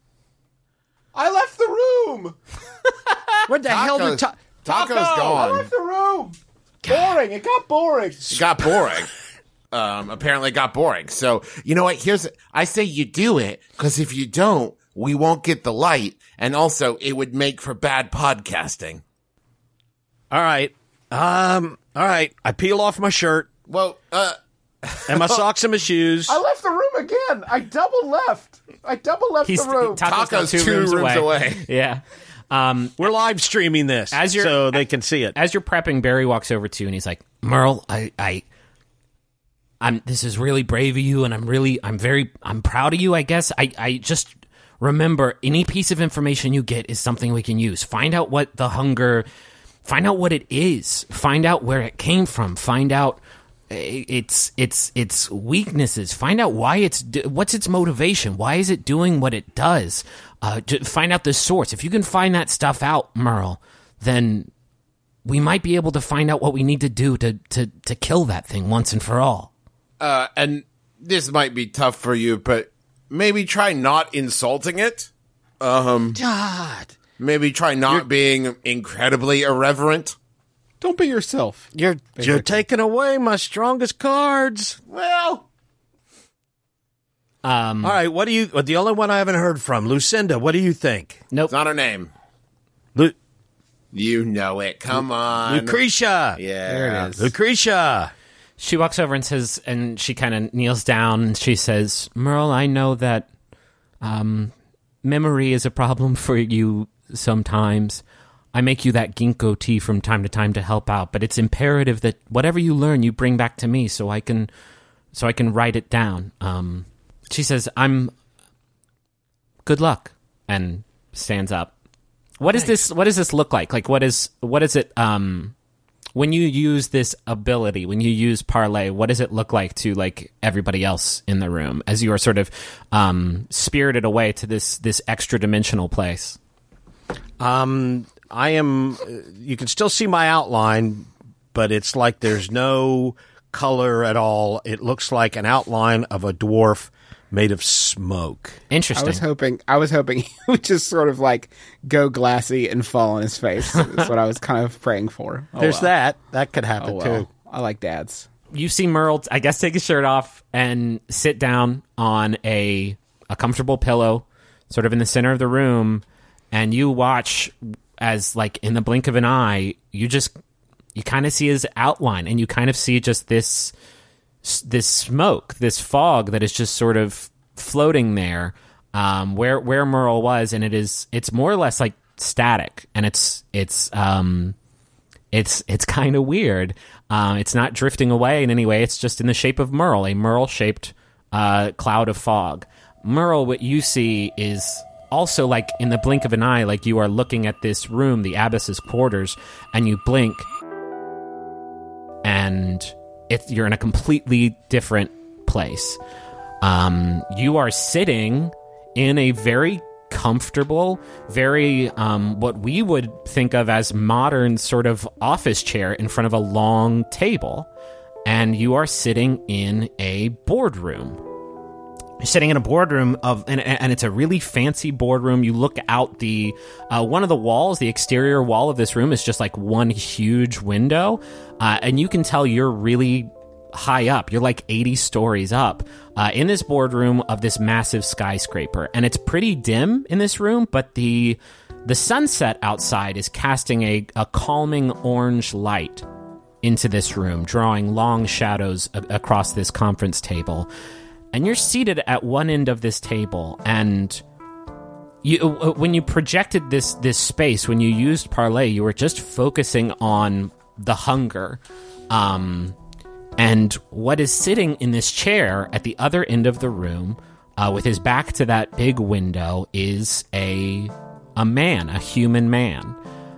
I left the room. What the hell did Tacos- ta- Taco's gone. the room. Boring. It got boring. It got boring. um, apparently, it got boring. So you know what? Here's I say you do it because if you don't, we won't get the light, and also it would make for bad podcasting. All right. Um. All right. I peel off my shirt Well, uh, and my socks and my shoes. left the room again. I double left. I double left He's the room. Taco's got Taco's two rooms away. Yeah. Um, We're live streaming this As you're- so they can see it. as you're prepping, Barry walks over to you and he's like, Merle, I, I, I'm, this is really brave of you. And I'm really, I'm very, I'm proud of you, I guess. I, I just remember any piece of information you get is something we can use. Find out what the hunger, find out what it is, find out where it came from, find out its, its, its weaknesses, find out why it's, what's its motivation? Why is it doing what it does? Uh, to find out the source. If you can find that stuff out, Merle, then we might be able to find out what we need to do to, to, to kill that thing once and for all. uh, and this might be tough for you, but maybe try not insulting it. Um, God, maybe try not being incredibly irreverent. Don't be yourself. you're you're taking away my strongest cards. Well, Um, All right. What do you? The only one I haven't heard from, Lucinda. What do you think? nope. it's not her name. Lu- You know it. Come on. Lucretia. Yeah. There it is. Lucretia. She walks over and says, and she kind of kneels down and she says, Merle, I know that um, memory is a problem for you sometimes. I make you that ginkgo tea from time to time to help out, but it's imperative that whatever you learn, you bring back to me so I can, so I can write it down. Um, she says, I'm, good luck, and stands up. What is this, what does this look like? Like, what is, what is it, um, when you use this ability, when you use parlay, what does it look like to like everybody else in the room as you are sort of um, spirited away to this this extra dimensional place? Um, I am. You can still see my outline, but it's like there's no color at all. It looks like an outline of a dwarf made of smoke. I Interesting. was hoping. I was hoping he would just sort of like go glassy and fall on his face. That's what I was kind of praying for. Oh, There's well. that. That could happen Oh, well. too. I like dads. You see Merle, I guess, take his shirt off and sit down on a a comfortable pillow, sort of in the center of the room, and you watch as, like, in the blink of an eye, you just you kind of see his outline, and you kind of see just this this smoke, this fog that is just sort of floating there, um, where where Merle was, and it is it's more or less like static, and it's it's um. It's it's kind of weird. Um, it's not drifting away in any way. It's just in the shape of Merle, a Merle-shaped uh, cloud of fog. Merle, what you see is also like in the blink of an eye, like you are looking at this room, the Abbess's quarters, and you blink, and it, you're in a completely different place. Um, you are sitting in a very comfortable, very um, what we would think of as modern sort of office chair in front of a long table. And you are sitting in a boardroom. You're sitting in a boardroom of, and, and it's a really fancy boardroom. You look out the, uh, one of the walls, the exterior wall of this room is just like one huge window. Uh, and you can tell you're really high up. You're like eighty stories up uh, in this boardroom of this massive skyscraper. And it's pretty dim in this room, but the, the sunset outside is casting a, a calming orange light into this room, drawing long shadows a- across this conference table. And you're seated at one end of this table, and you, when you projected this this space, when you used Parlay, you were just focusing on the hunger. Um, and what is sitting in this chair at the other end of the room, uh, with his back to that big window, is a a man, a human man.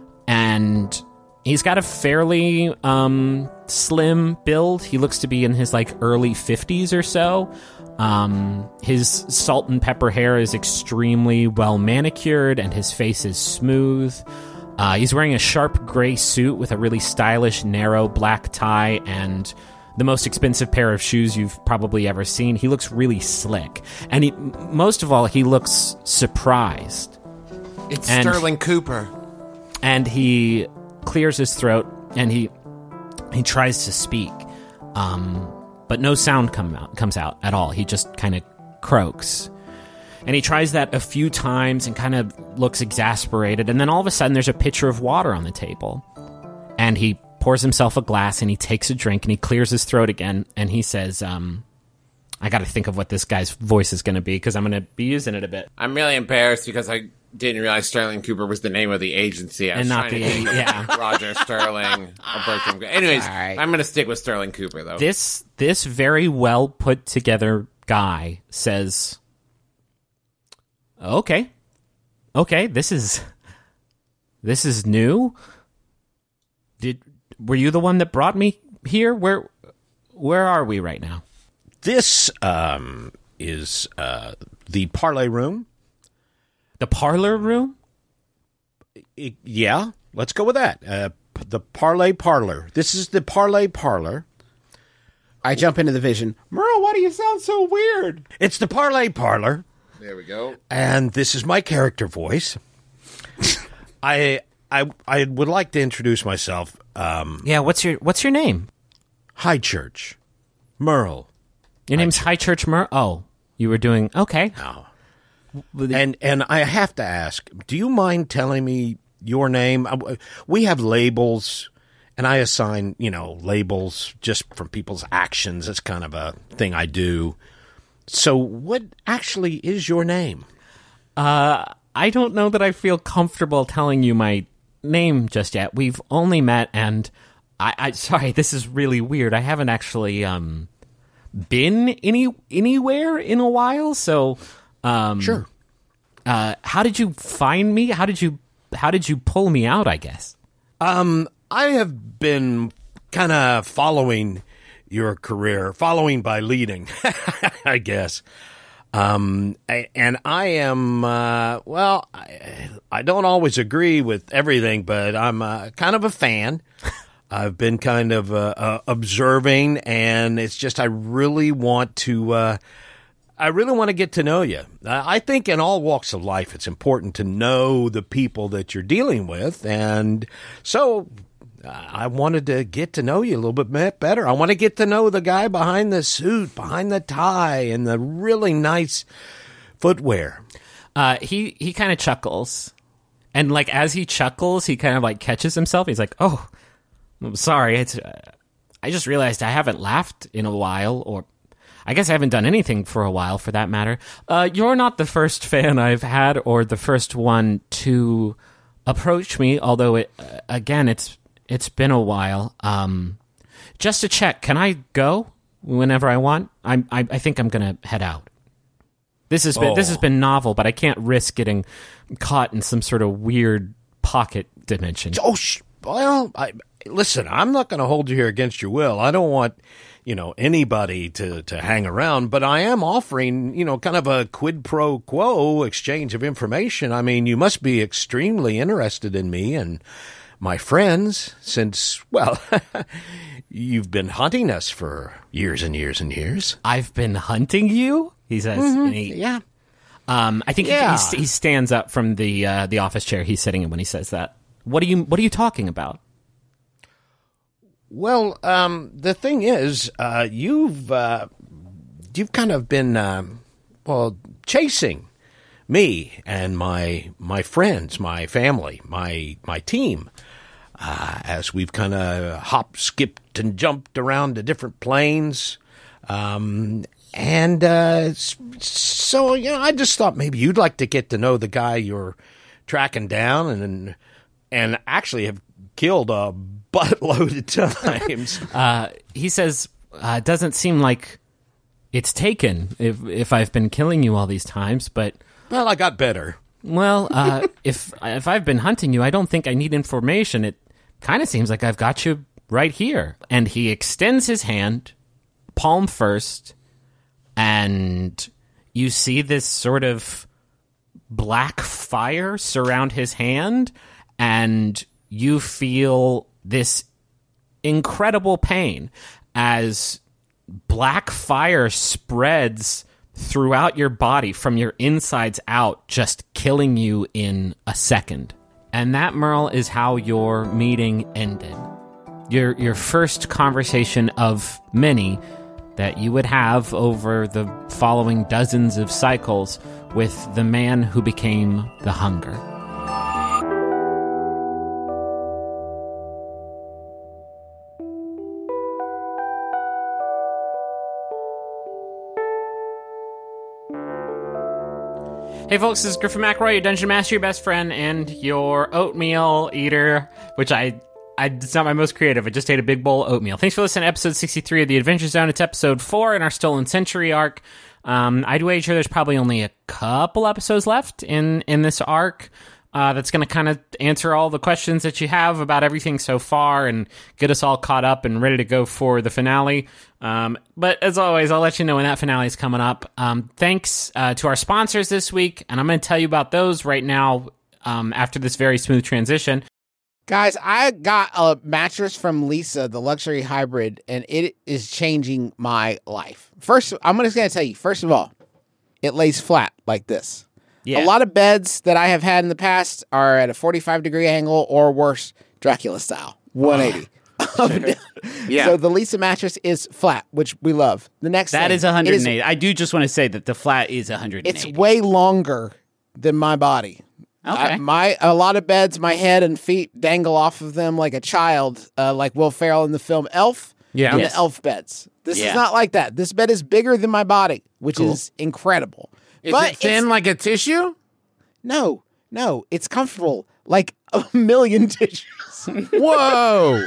And he's got a fairly um, slim build. He looks to be in his like early fifties or so. Um, his salt and pepper hair is extremely well manicured, and his face is smooth. Uh, he's wearing a sharp gray suit with a really stylish, narrow black tie and the most expensive pair of shoes you've probably ever seen. He looks really slick. And he, most of all, he looks surprised. It's and, Sterling Cooper. And he clears his throat, and he he tries to speak. Um... But no sound come out, comes out at all. He just kind of croaks. And he tries that a few times and kind of looks exasperated. And then all of a sudden, there's a pitcher of water on the table. And he pours himself a glass, and he takes a drink, and he clears his throat again. And he says, um, I got to think of what this guy's voice is going to be, because I'm going to be using it a bit. I'm really embarrassed because I didn't realize Sterling Cooper was the name of the agency. I and was not trying the to think of yeah. Roger Sterling. Or Bertram. Anyways, right. I'm going to stick with Sterling Cooper, though. This this very well put together guy says, "Okay, okay, this is this is new. Did were you the one that brought me here? Where where are we right now?" This um, is uh, the Parlay Room. The parlor room? I- yeah, let's go with that. Uh, p- the Parlay Parlor. This is the Parlay Parlor. I jump into the vision. Merle, why do you sound so weird? It's the Parlay Parlor. There we go. And this is my character voice. I I I would like to introduce myself. Um, Yeah, what's your what's your name? High Church. Merle. Your name's High Church Mer. Oh, you were doing okay. Oh. And and I have to ask, do you mind telling me your name? We have labels, and I assign, you know, labels just from people's actions. It's kind of a thing I do. So what actually is your name? Uh, I don't know that I feel comfortable telling you my name just yet. We've only met, and I, I sorry, this is really weird. I haven't actually um been any anywhere in a while, so. Um, Sure. Uh, how did you find me? How did you how did you pull me out, I guess? Um, I have been kind of following your career, following by leading, I guess. Um, I, and I am, uh, well, I, I don't always agree with everything, but I'm uh, kind of a fan. I've been kind of uh, uh, observing, and it's just I really want to uh, I really want to get to know you. I think in all walks of life, it's important to know the people that you're dealing with. And so I wanted to get to know you a little bit better. I want to get to know the guy behind the suit, behind the tie, and the really nice footwear. Uh, he he kind of chuckles. And like as he chuckles, he kind of like catches himself. He's like, "Oh, I'm sorry. It's uh, I just realized I haven't laughed in a while, or I guess I haven't done anything for a while, for that matter. Uh, you're not the first fan I've had, or the first one to approach me. Although, it uh, again, it's it's been a while. Um, just to check, can I go whenever I want? I'm, I I think I'm gonna head out. This has been Oh. this has been novel, but I can't risk getting caught in some sort of weird pocket dimension. Oh, sh- well, I, listen, I'm not going to hold you here against your will. I don't want, you know, anybody to, to hang around, but I am offering, you know, kind of a quid pro quo exchange of information. I mean, you must be extremely interested in me and my friends since, well, you've been hunting us for years and years and years. I've been hunting you, he says. Mm-hmm. And he, yeah. Um, I think Yeah. he, he stands up from the uh, the office chair he's sitting in when he says that. What are you What are you talking about? Well, um, the thing is, uh, you've uh, you've kind of been um, well chasing me and my my friends, my family, my my team, uh, as we've kind of hopped, skipped, and jumped around to different planes, um, and uh, s- so you know, I just thought maybe you'd like to get to know the guy you're tracking down, and and actually have killed a buttload of times. Uh, he says, uh, "It doesn't seem like it's taken if if I've been killing you all these times, but Well, I got better. well, uh, if if I've been hunting you, I don't think I need information. It kind of seems like I've got you right here." And he extends his hand, palm first, and you see this sort of black fire surround his hand, and you feel this incredible pain as black fire spreads throughout your body from your insides out, just killing you in a second. And that, Merle, is how your meeting ended. Your your first conversation of many that you would have over the following dozens of cycles with the man who became the Hunger. Hey folks, this is Griffin McElroy, your Dungeon Master, your best friend, and your oatmeal eater, which I, I it's not my most creative. I just ate a big bowl of oatmeal. Thanks for listening to episode sixty-three of The Adventure Zone. It's episode four in our Stolen Century arc. Um, I'd wager there's probably only a couple episodes left in, in this arc. Uh, that's going to kind of answer all the questions that you have about everything so far and get us all caught up and ready to go for the finale. Um, but as always, I'll let you know when that finale is coming up. Um, thanks uh, to our sponsors this week, and I'm going to tell you about those right now um, after this very smooth transition. Guys, I got a mattress from Lisa, the luxury hybrid, and it is changing my life. First, I'm just going to tell you, first of all, it lays flat like this. Yeah. A lot of beds that I have had in the past are at a forty-five degree angle or worse, Dracula style, one eighty. Yeah. So the Lisa mattress is flat, which we love. The next That thing, is one hundred eighty. it is- I do just want to say that the flat is one hundred eighty. It's way longer than my body. Okay. I- my a lot of beds, my head and feet dangle off of them like a child, uh, like Will Ferrell in the film Elf. Yeah. in Yes. the Elf beds. This Yeah. is not like that. This bed is bigger than my body, which Cool. is incredible. Is but it thin it's- like a tissue? No, no, it's comfortable like a million tissues. Whoa.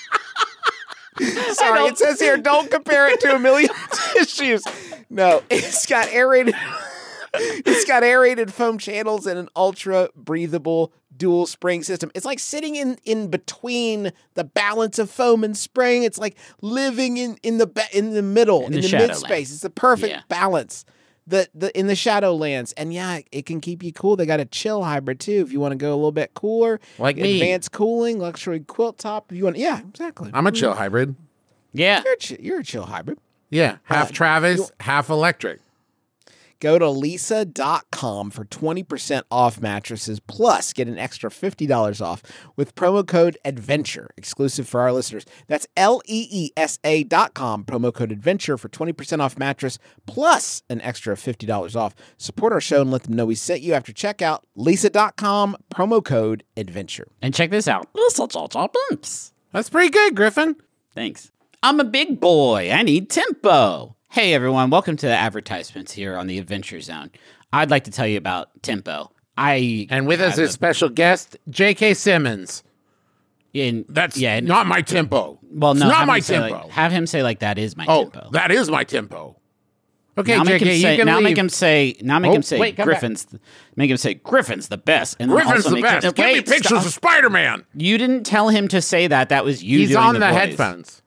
Sorry, it says here, don't compare it to a million tissues. No, it's got aerated. It's got aerated foam channels and an ultra breathable dual spring system. It's like sitting in, in between the balance of foam and spring. It's like living in, in the ba- in the middle, in the the, Shadowlands. mid space. It's the perfect Yeah. balance. The the in the Shadowlands, and yeah, it can keep you cool. They got a chill hybrid too. If you want to go a little bit cooler, Like me. advanced cooling, luxury quilt top. If you want, yeah, exactly. I'm a chill hybrid. Yeah. You're a, chi- you're a chill hybrid. Yeah. Half Uh, Travis, you- half electric. Go to lisa dot com for twenty percent off mattresses, plus get an extra fifty dollars off with promo code ADVENTURE, exclusive for our listeners. That's L E E S A dot com, promo code ADVENTURE for twenty percent off mattress, plus an extra fifty dollars off. Support our show and let them know we sent you after checkout. lisa dot com, promo code ADVENTURE. And check this out. That's pretty good, Griffin. Thanks. I'm a big boy. I need tempo. Hey, everyone. Welcome to the advertisements here on the Adventure Zone. I'd like to tell you about Tempo. I And with us have is special guest, J K. Simmons. in, That's yeah, not my tempo. well, no, it's not have my him say tempo. Like, have him say like that is my oh, tempo. that is my tempo. Okay, now J make him K, you say, can now leave. make him say now make Oh, him say wait, come Griffin's make him say Griffin's the best. And then Griffin's also the make best. Him, Give me wait, pictures stop. of Spider-Man. You didn't tell him to say that. That was you. He's doing on the, the, voice. headphones.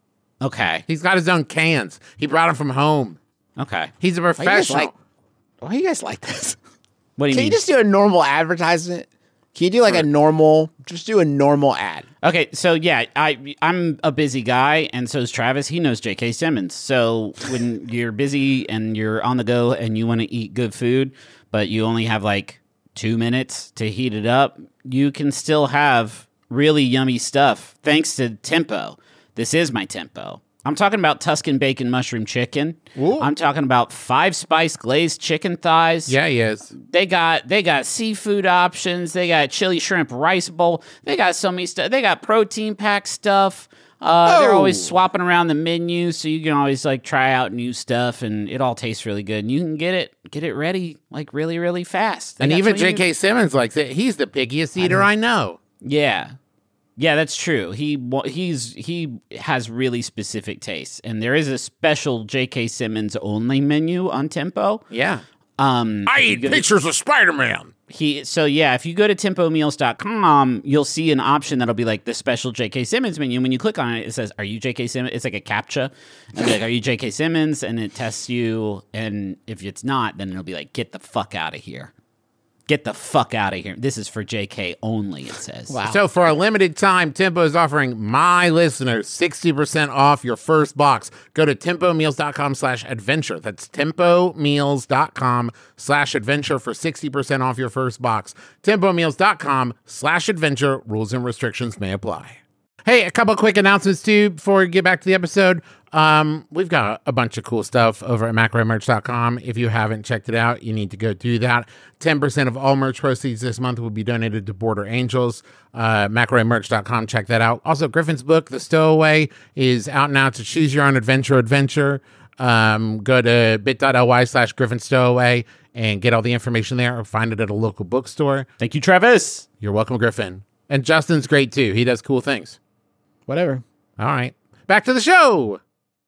Okay. He's got his own cans. He brought them from home. Okay. He's a Why you guys professional. like? Why you guys like this? What do you Can mean? you just do a normal advertisement? Can you do like a normal? Just do a normal ad. Okay, so yeah, I I'm a busy guy, and so is Travis. He knows J K. Simmons. So when you're busy and you're on the go and you want to eat good food, but you only have like two minutes to heat it up, you can still have really yummy stuff thanks to Tempo. This is my Tempo. I'm talking about Tuscan bacon mushroom chicken. Ooh. I'm talking about five spice glazed chicken thighs. Yeah, he is. They got they got seafood options. They got chili shrimp rice bowl. They got so many stuff. They got protein pack stuff. Uh, They're Oh. always swapping around the menu, so you can always like try out new stuff, and it all tastes really good. And you can get it get it ready like really really fast. They And got even so many J K. Simmons likes it. He's the pickiest eater I know. Yeah. Yeah, that's true. He wa- he's he has really specific tastes, and there is a special J K. Simmons only menu on Tempo. Yeah. Um, I if you eat go to- pictures of Spider-Man. He so yeah, if you go to tempo meals dot com, you'll see an option that'll be like the special J K. Simmons menu. And when you click on it, it says, "Are you J K. Simmons?" It's like a CAPTCHA. And be like, "Are you J K. Simmons?" And it tests you. And if it's not, then it'll be like, "Get the fuck out of here." Get the fuck out of here. This is for J K only, it says. Wow. So for a limited time, Tempo is offering my listeners sixty percent off your first box. Go to tempo meals dot com slash adventure. That's tempo meals dot com slash adventure for sixty percent off your first box. tempo meals dot com slash adventure. Rules and restrictions may apply. Hey, a couple quick announcements too before we get back to the episode. Um, we've got a bunch of cool stuff over at macro merch dot com. If you haven't checked it out, you need to go do that. ten percent of all merch proceeds this month will be donated to Border Angels. Uh, macro merch dot com, check that out. Also, Griffin's book, The Stowaway, is out now to choose your own adventure adventure. Um, go to bit.ly slash Griffin Stowaway and get all the information there, or find it at a local bookstore. Thank you, Travis. You're welcome, Griffin. And Justin's great too. He does cool things. Whatever. All right. Back to the show.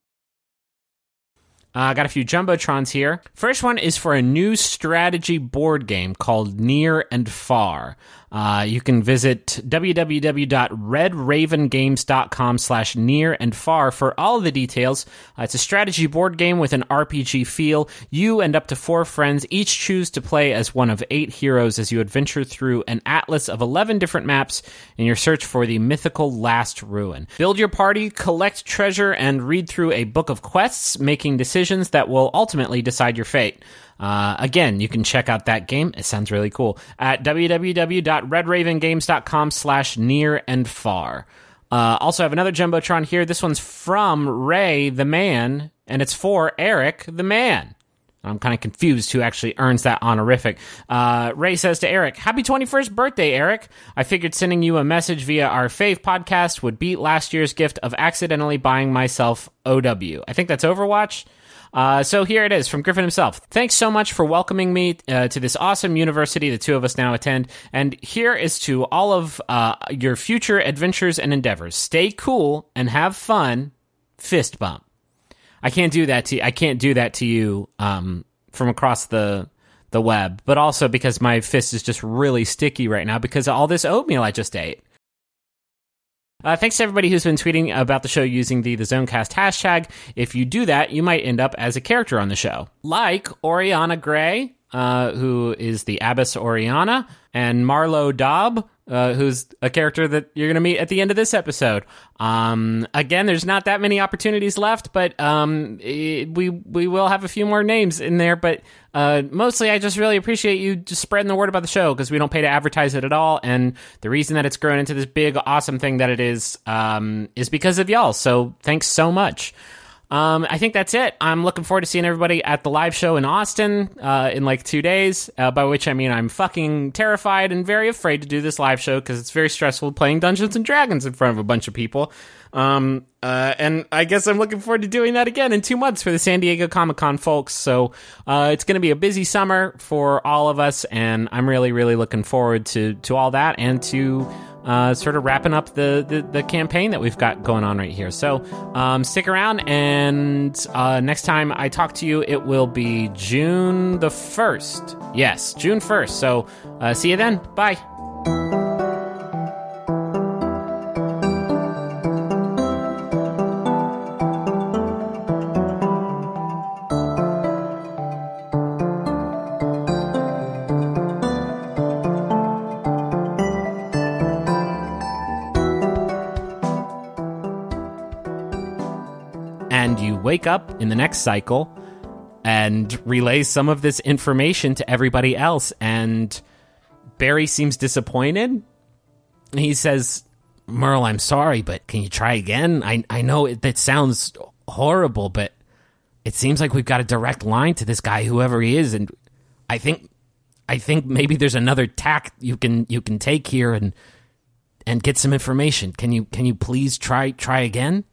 I uh, got a few Jumbotrons here. First one is for a new strategy board game called Near and Far. Uh, you can visit w w w dot red raven games dot com slash near and far for all of the details. Uh, it's a strategy board game with an R P G feel. You and up to four friends each choose to play as one of eight heroes as you adventure through an atlas of eleven different maps in your search for the mythical Last Ruin. Build your party, collect treasure, and read through a book of quests, making decisions that will ultimately decide your fate. Uh, again, you can check out that game. It sounds really cool at w w w dot red raven games dot com slash near and far. Uh, also have another Jumbotron here. This one's from Ray the Man, and it's for Eric the Man. I'm kind of confused who actually earns that honorific. Uh, Ray says to Eric, "Happy twenty-first birthday, Eric. I figured sending you a message via our fave podcast would beat last year's gift of accidentally buying myself O W." I think that's Overwatch. Uh, so here it is from Griffin himself. "Thanks so much for welcoming me uh, to this awesome university the two of us now attend. And here is to all of uh, your future adventures and endeavors. Stay cool and have fun. Fist bump." I can't do that to you. I can't do that to you um, from across the the web, but also because my fist is just really sticky right now because of all this oatmeal I just ate. Uh, thanks to everybody who's been tweeting about the show using the, the Zonecast hashtag. If you do that, you might end up as a character on the show. Like Oriana Gray, uh, who is the Abbess Oriana, and Marlo Dobb, uh, who's a character that you're going to meet at the end of this episode. Um, again, there's not that many opportunities left, but um, it, we we will have a few more names in there. But uh, mostly, I just really appreciate you just spreading the word about the show because we don't pay to advertise it at all. And the reason that it's grown into this big, awesome thing that it is um, is because of y'all. So thanks so much. Um, I think that's it. I'm looking forward to seeing everybody at the live show in Austin uh, in like two days, uh, by which I mean I'm fucking terrified and very afraid to do this live show because it's very stressful playing Dungeons and Dragons in front of a bunch of people. Um, uh, and I guess I'm looking forward to doing that again in two months for the San Diego Comic-Con folks. So uh, it's going to be a busy summer for all of us, and I'm really, really looking forward to, to all that and to uh, sort of wrapping up the, the, the campaign that we've got going on right here. So um, stick around, and uh, next time I talk to you, it will be June the first. Yes, June first. So uh, see you then. Bye. And you wake up in the next cycle and relay some of this information to everybody else. And Barry seems disappointed. He says, Merle, I'm sorry, but can you try again? I I know it, that sounds horrible, but it seems like we've got a direct line to this guy, whoever he is. And I think I think maybe there's another tack you can you can take here and and get some information. Can you can you please try try again?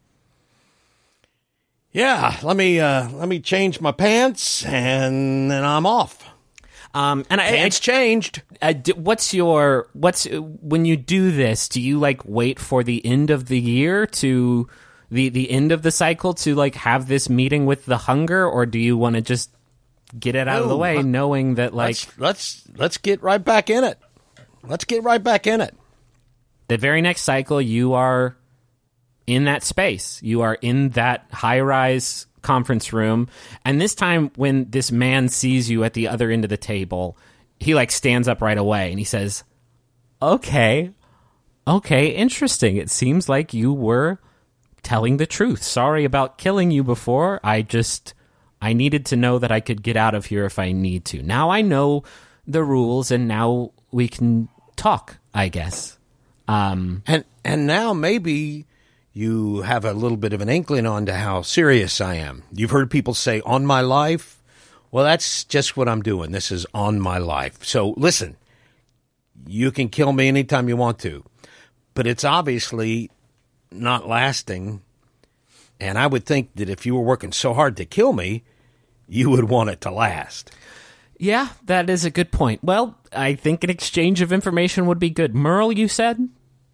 Yeah, let me uh, let me change my pants, and then I'm off. Um, and I, Pants I, changed. Uh, d- what's your what's when you do this? Do you like wait for the end of the year to the the end of the cycle to like have this meeting with the hunger, or do you want to just get it out of the No, way, uh, knowing that like let's, let's let's get right back in it. Let's get right back in it. the very next cycle you are in that space, you are in that high rise conference room, and this time when this man sees you at the other end of the table, he like stands up right away and he says, okay okay interesting, it seems like you were telling the truth. Sorry about killing you before. I just I needed to know that I could get out of here if I need to. Now I know the rules, and now we can talk, I guess. um And and now maybe you have a little bit of an inkling on to how serious I am. You've heard people say, on my life. Well, that's just what I'm doing. This is on my life. So listen, you can kill me anytime you want to, but it's obviously not lasting. And I would think that if you were working so hard to kill me, you would want it to last. Yeah, that is a good point. Well, I think an exchange of information would be good. Merle, you said?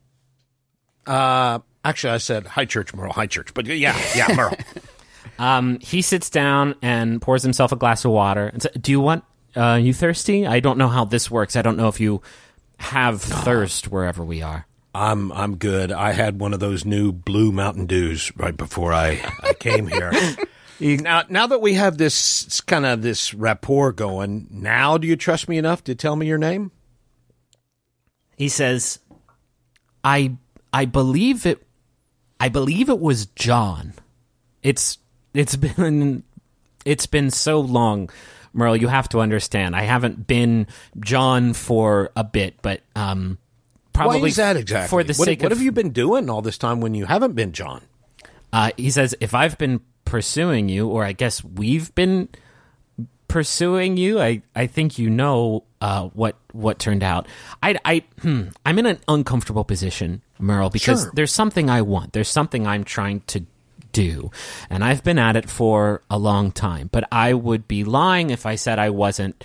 Uh, actually, I said, hi, Church, Merle, hi, Church. But yeah, yeah, Merle. Um, he sits down and pours himself a glass of water. And says, do you want, uh, you thirsty? I don't know how this works. I don't know if you have thirst wherever we are. I'm I'm good. I had one of those new blue Mountain Dews right before I, I came here. Now, now that we have this kind of this rapport going, now do you trust me enough to tell me your name? He says, I I believe it I believe it was John. It's it's been it's been so long, Merle, you have to understand. I haven't been John for a bit, but um probably Why is that exactly? for the what, sake what of have you been doing all this time when you haven't been John? Uh, he says, if I've been pursuing you, or I guess we've been pursuing you, I, I think you know uh, what what turned out. I, I, hmm, I'm in an uncomfortable position, Merle, because Sure. there's something I want. There's something I'm trying to do, and I've been at it for a long time. But I would be lying if I said I wasn't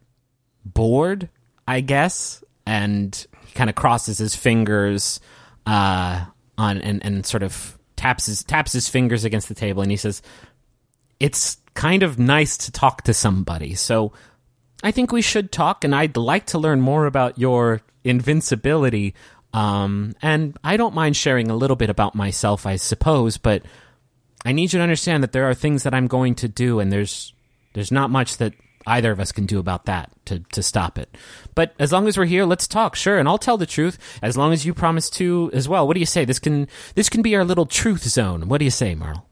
bored, I guess. And he kind of crosses his fingers uh, on and, and sort of taps his taps his fingers against the table, and he says, it's kind of nice to talk to somebody, so I think we should talk, and I'd like to learn more about your invincibility, um, and I don't mind sharing a little bit about myself, I suppose, but I need you to understand that there are things that I'm going to do, and there's there's not much that either of us can do about that to, to stop it. But as long as we're here, let's talk, sure, and I'll tell the truth, as long as you promise to as well. What do you say? This can this can be our little truth zone. What do you say, Merle?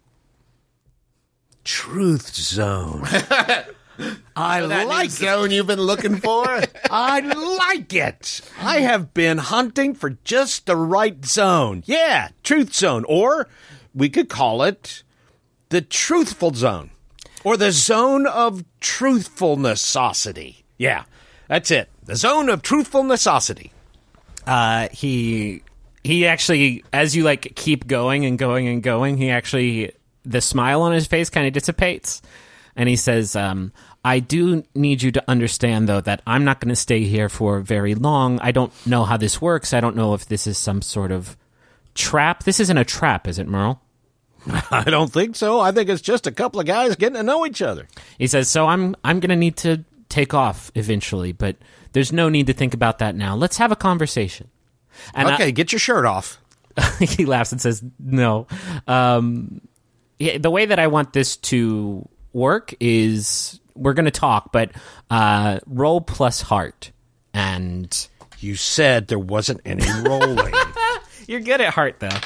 Truth zone. I That like new zone you've been looking for? I like it. I have been hunting for just the right zone. Yeah, truth zone. Or we could call it the truthful zone. Or the zone of truthfulnessosity. Yeah, that's it. The zone of truthfulnessosity. Uh, he he actually, as you like keep going and going and going, he actually, the smile on his face kind of dissipates, And he says, um, I do need you to understand, though, that I'm not going to stay here for very long. I don't know how this works. I don't know if this is some sort of trap. This isn't a trap, is it, Merle? I don't think so. I think it's just a couple of guys getting to know each other. He says, so I'm I'm going to need to take off eventually, but there's no need to think about that now. Let's have a conversation. And okay, I, get your shirt off. he laughs and says, no. Um, yeah, the way that I want this to work is we're going to talk, but uh, roll plus heart. And you said there wasn't any rolling. You're good at heart, though.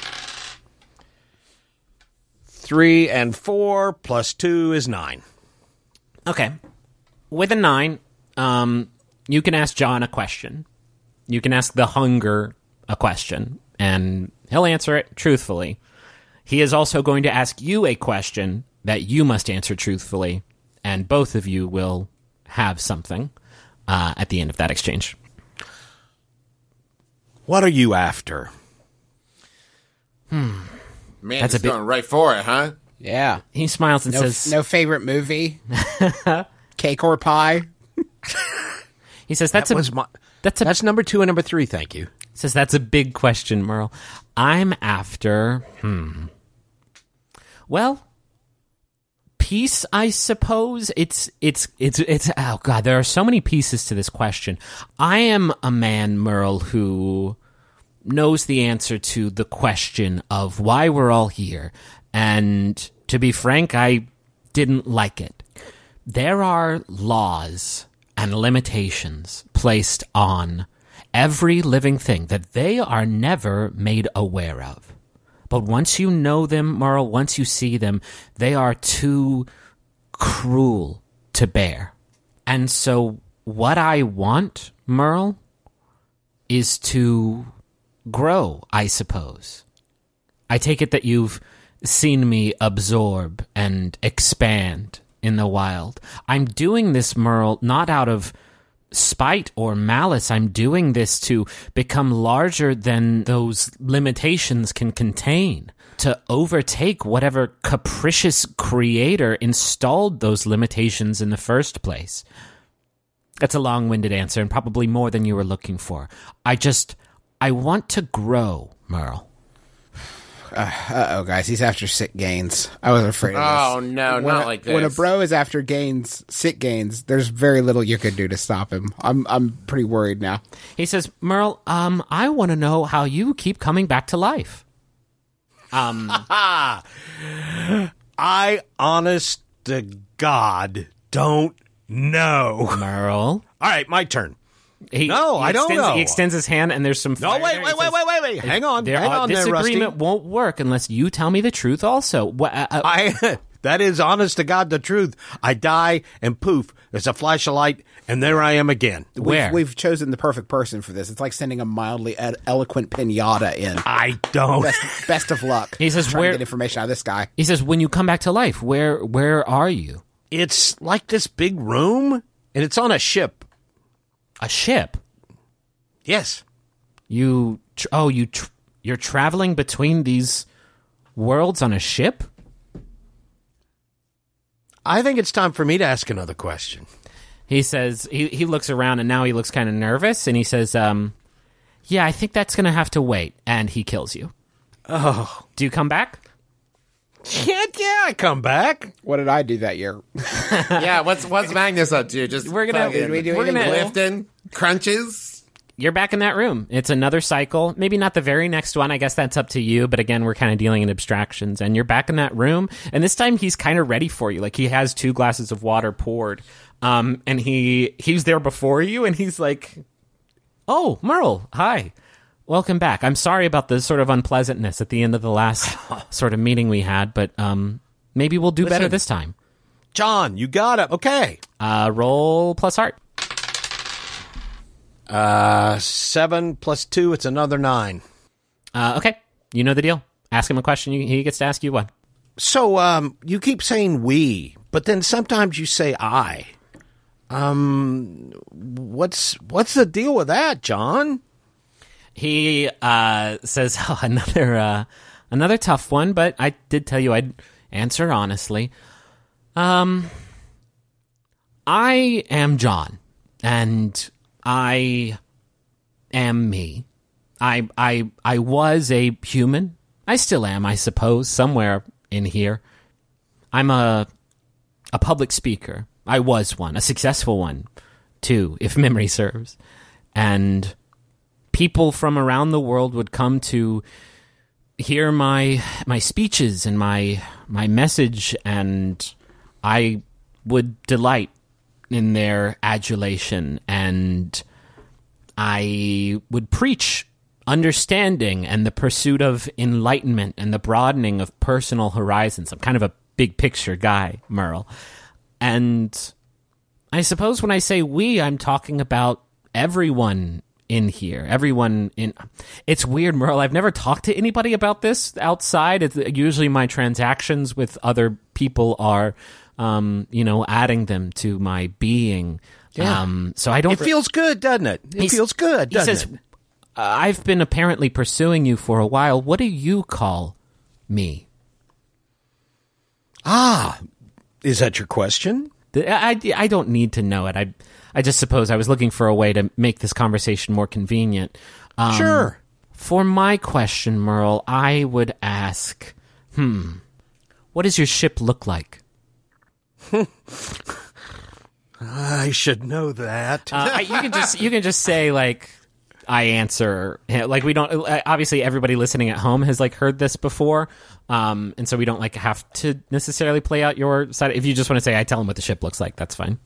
Three and four plus two is nine. Okay. With a nine, um, you can ask John a question. You can ask the hunger a question, and he'll answer it truthfully. He is also going to ask you a question that you must answer truthfully, and both of you will have something uh, at the end of that exchange. What are you after? Hmm. Man, That's he's a bit- going right for it, huh? Yeah. He smiles and No, says... no favorite movie? Cake or pie? He says, that's that a... was my, that's a... That's number two and number three, thank you. He says, that's a big question, Merle. I'm after... Hmm... Well... Peace, I suppose. It's, it's, it's, it's, oh God, there are so many pieces to this question. I am a man, Merle, who knows the answer to the question of why we're all here. And to be frank, I didn't like it. There are laws and limitations placed on every living thing that they are never made aware of. But once you know them, Merle, once you see them, they are too cruel to bear. And so what I want, Merle, is to grow, I suppose. I take it that you've seen me absorb and expand in the wild. I'm doing this, Merle, not out of spite or malice. I'm doing this to become larger than those limitations can contain, to overtake whatever capricious creator installed those limitations in the first place. That's a long-winded answer, and probably more than you were looking for. I just, I want to grow, Merle. Uh, uh-oh, guys. He's after sick gains. I was afraid of this. Oh, no, when not a, like this. When a bro is after gains, sick gains, there's very little you could do to stop him. I'm I'm pretty worried now. He says, Merle, um, I want to know how you keep coming back to life. Um, I, honest to God, don't know. Merle. All right, my turn. He, No, he I don't extends, know. He extends his hand, and there's some No, fire wait, there. wait, He wait, says, wait, wait, wait. Hang on, There hang are, on this there, agreement Rusty. won't work unless you tell me the truth also. What, uh, uh, I, that is honest to God the truth. I die, and poof, there's a flash of light, and there I am again. where? We've, we've chosen the perfect person for this. It's like sending a mildly ed- eloquent pinata in. I don't. Best, best of luck. He says, trying where- to get information out of this guy. He says, when you come back to life, where where are you? It's like this big room, and it's on a ship. A ship? Yes. You, tr- oh, you, tr- you're traveling between these worlds on a ship? I think it's time for me to ask another question. He says, he, he looks around, and now he looks kind of nervous, and he says, um, yeah, I think that's going to have to wait, and he kills you. Oh. Do you come back? Yeah, yeah, I come back. What did I do that year? Yeah, what's what's Magnus up to? Just We're gonna- fucking Did we do we're anything gonna- cool? lifting, crunches. You're back in that room. It's another cycle. Maybe not the very next one. I guess that's up to you. But again, we're kind of dealing in abstractions. And you're back in that room. And this time he's kind of ready for you. Like he has two glasses of water poured. Um, and he he was there before you. And he's like, oh, Merle, hi. Welcome back. I'm sorry about the sort of unpleasantness at the end of the last sort of meeting we had. But um, maybe we'll do better Listen. this time. John, you got it. Okay. Uh, roll plus heart. Uh, seven plus two, it's another nine. Uh, okay. You know the deal. Ask him a question. You, he gets to ask you one. So, um, you keep saying we, but then sometimes you say I. Um, what's what's the deal with that, John? He uh, says, oh, another uh, another tough one, but I did tell you I'd answer honestly. Um, I am John, and I am me. I I I was a human. I still am, I suppose, somewhere in here. I'm a a public speaker. I was one, a successful one, too, if memory serves. And people from around the world would come to hear my my speeches and my my message, and I would delight in their adulation, and I would preach understanding and the pursuit of enlightenment and the broadening of personal horizons. I'm kind of a big picture guy, Merle. And I suppose when I say we, I'm talking about everyone in here. Everyone in... It's weird, Merle. I've never talked to anybody about this outside. It's, usually my transactions with other people are, um, you know, adding them to my being. Yeah. Um, so I don't... It feels good, doesn't it? It He's- feels good, he doesn't says, it? I've been apparently pursuing you for a while. What do you call me? Ah, is that your question? The- I, I don't need to know it. I I just suppose I was looking for a way to make this conversation more convenient. Um, Sure. For my question, Merle, I would ask, hmm, what does your ship look like? I should know that. Uh, I, you can just you can just say like I answer like we don't obviously everybody listening at home has like heard this before, um, and so we don't like have to necessarily play out your side. If you just want to say I tell them what the ship looks like, that's fine.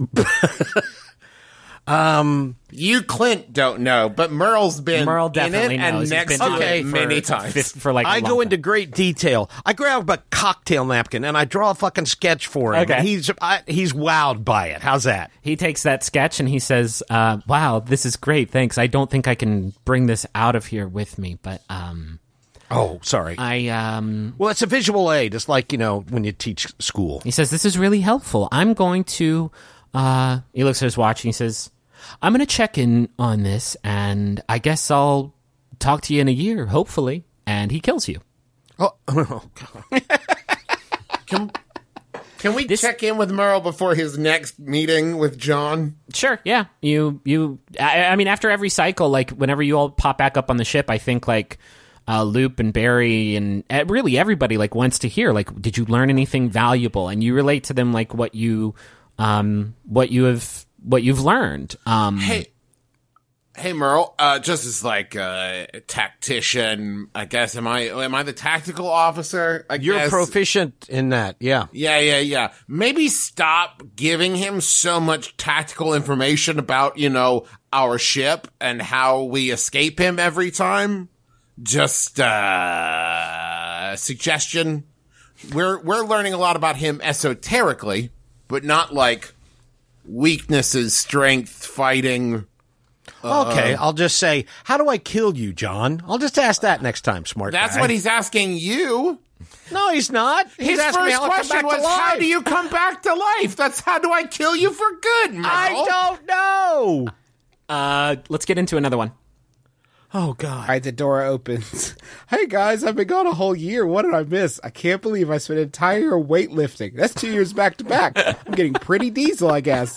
um, You, Clint, don't know, but Merle's been Merle in definitely it knows. and He's next been to okay it for- many times. fif- for like a I long go into time. great detail. I grab a cocktail napkin and I draw a fucking sketch for him. Okay. And he's I, he's wowed by it. How's that? He takes that sketch and he says, uh, "Wow, this is great. Thanks. I don't think I can bring this out of here with me, but um, Oh, sorry. I um." well, it's a visual aid. It's like, you know, when you teach school. He says, "This is really helpful. I'm going to." Uh, he looks at his watch and he says, "I'm going to check in on this, and I guess I'll talk to you in a year, hopefully." And he kills you. Oh, oh God. Can, can we check in with Merle before his next meeting with John? Sure. Yeah. You. You. I, I mean, after every cycle, like whenever you all pop back up on the ship, I think like uh, Loop and Barry and uh, really everybody like wants to hear like, did you learn anything valuable? And you relate to them like what you, um, what you have, what you've learned. Um, Hey, hey, Merle. Uh, just as like a tactician, I guess. Am I am I the tactical officer? I You're guess? proficient in that. Yeah. Yeah, yeah, yeah. Maybe stop giving him so much tactical information about, you know, our ship and how we escape him every time. Just uh suggestion. We're we're learning a lot about him esoterically, but not like weaknesses, strength, fighting. Okay, I'll just say, how do I kill you, John? I'll just ask that next time, smart That's guy. what he's asking you. No, he's not. He's His asking me first how I come question back to was, "How life. do you come back to life?" That's how do I kill you for good, Merle? I don't know. uh, let's get into another one. Oh, God. All right, the door opens. Hey guys, I've been gone a whole year. What did I miss? I can't believe I spent an entire year weightlifting. That's two years back to back. I'm getting pretty diesel, I guess.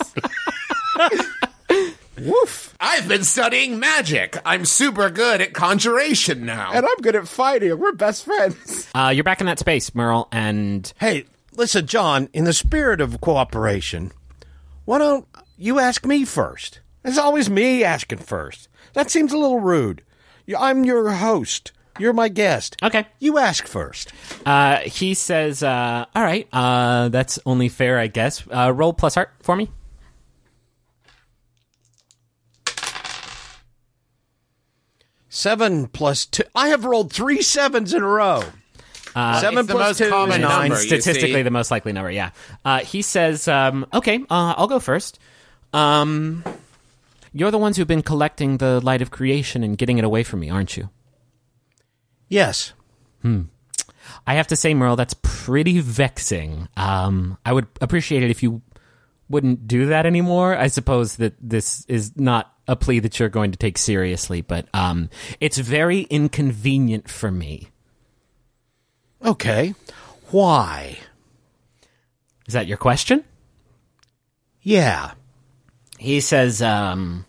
Woof. I've been studying magic. I'm super good at conjuration now. And I'm good at fighting. We're best friends. Uh, you're back in that space, Merle, and Hey, listen, John, in the spirit of cooperation, why don't you ask me first? It's always me asking first. That seems a little rude. You- I'm your host. You're my guest. okay. You ask first. Uh, he says, uh, "All right, uh, that's only fair, I guess. Uh, roll plus art for me." Seven plus two. I have rolled three sevens in a row. Uh, Seven it's the plus most two is common nine. number, you Statistically, see. the most likely number. Yeah. Uh, he says, um, "Okay, uh, I'll go first. Um, you're the ones who've been collecting the light of creation and getting it away from me, aren't you?" Yes. I have to say, Merle, that's pretty vexing. Um, I would appreciate it if you wouldn't do that anymore. I suppose that this is not a plea that you're going to take seriously, but um, it's very inconvenient for me. Okay. Why? Is that your question? Yeah. He says, um,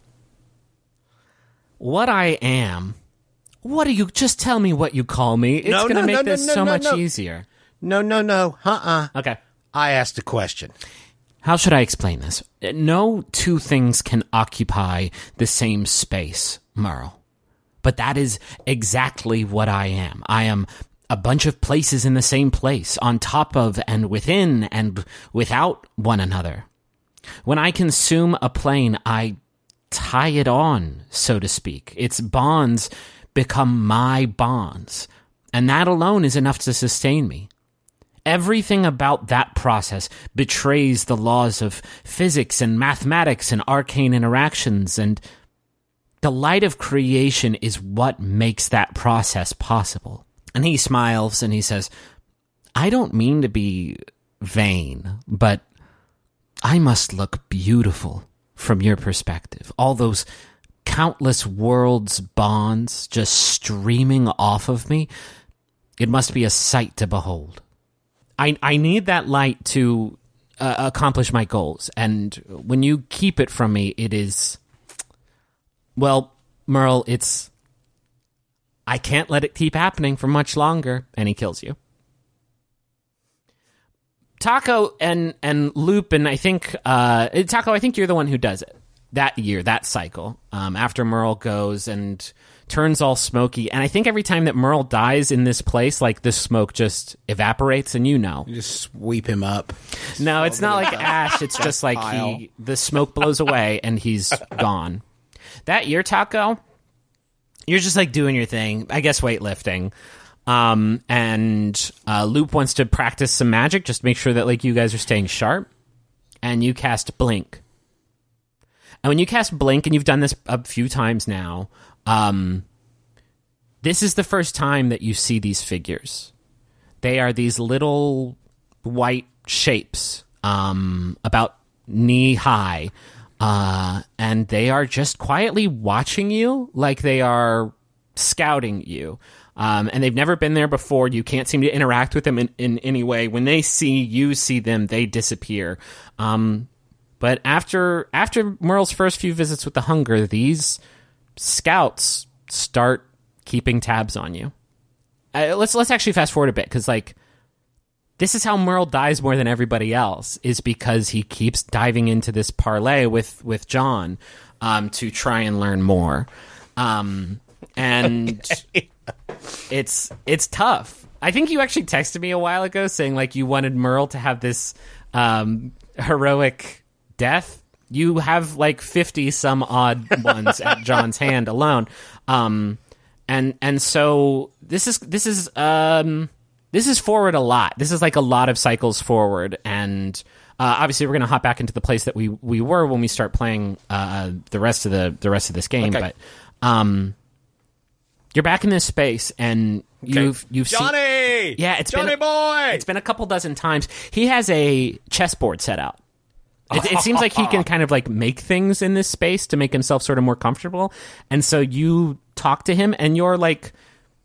what I am, what do you, just tell me what you call me. It's No, going to no, make no, no, this no, so no, much no. easier. No, no, no. Uh-uh. Okay. I asked a question. How should I explain this? No two things can occupy the same space, Merle. But that is exactly what I am. I am a bunch of places in the same place, on top of and within and without one another. When I consume a plane, I tie it on, so to speak. Its bonds become my bonds, and that alone is enough to sustain me. Everything about that process betrays the laws of physics and mathematics and arcane interactions, and the light of creation is what makes that process possible. And he smiles and he says, I don't mean to be vain, but I must look beautiful from your perspective. All those countless worlds' bonds just streaming off of me, it must be a sight to behold. I, I need that light to uh, accomplish my goals, and when you keep it from me, it is, well, Merle, it's, I can't let it keep happening for much longer, and he kills you. Taco and, and Loop, and I think, uh, Taco, I think you're the one who does it that year, that cycle, um, after Merle goes and turns all smoky. And I think every time that Merle dies in this place, like, the smoke just evaporates, and you know. You just sweep him up. No, it's not like ash. It's just like he, the smoke blows away, and he's gone. That year, Taco, you're just, like, doing your thing. I guess weightlifting. Um, and uh, Loop wants to practice some magic, just to make sure that, like, you guys are staying sharp. And you cast Blink. And when you cast Blink, and you've done this a few times now, um, this is the first time that you see these figures. They are these little white shapes, um, about knee high, uh, and they are just quietly watching you, like they are scouting you. Um, and they've never been there before. You can't seem to interact with them in, in any way. When they see you see them, they disappear. Um, but after after Merle's first few visits with the hunger, these scouts start keeping tabs on you. Uh, let's let's actually fast forward a bit, because like this is how Merle dies more than everybody else, is because he keeps diving into this parlay with with John um, to try and learn more, um, and it's it's tough. I think you actually texted me a while ago saying like you wanted Merle to have this um, heroic death. You have like fifty some odd ones at John's hand alone. Um, and, and so this is, this is, um, this is forward a lot. This is like a lot of cycles forward. And, uh, obviously we're going to hop back into the place that we, we were when we start playing, uh, the rest of the, the rest of this game. Okay. But, um, you're back in this space and you've, you've Johnny! seen, yeah, it's Johnny been, boy! It's been a couple dozen times. He has a chessboard set out. It, it seems like he can kind of like make things in this space to make himself sort of more comfortable. And so you talk to him and you're like,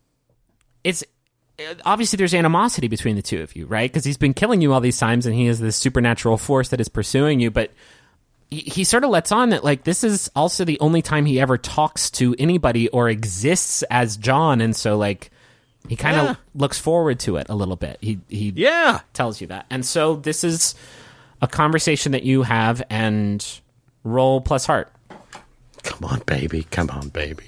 it's obviously there's animosity between the two of you, right? Because he's been killing you all these times and he is this supernatural force that is pursuing you. But he, he sort of lets on that like this is also the only time he ever talks to anybody or exists as John. And so like he kind of Yeah. looks forward to it a little bit. He, he Yeah. tells you that. And so this is a conversation that you have, and roll plus heart. Come on, baby. Come on, baby.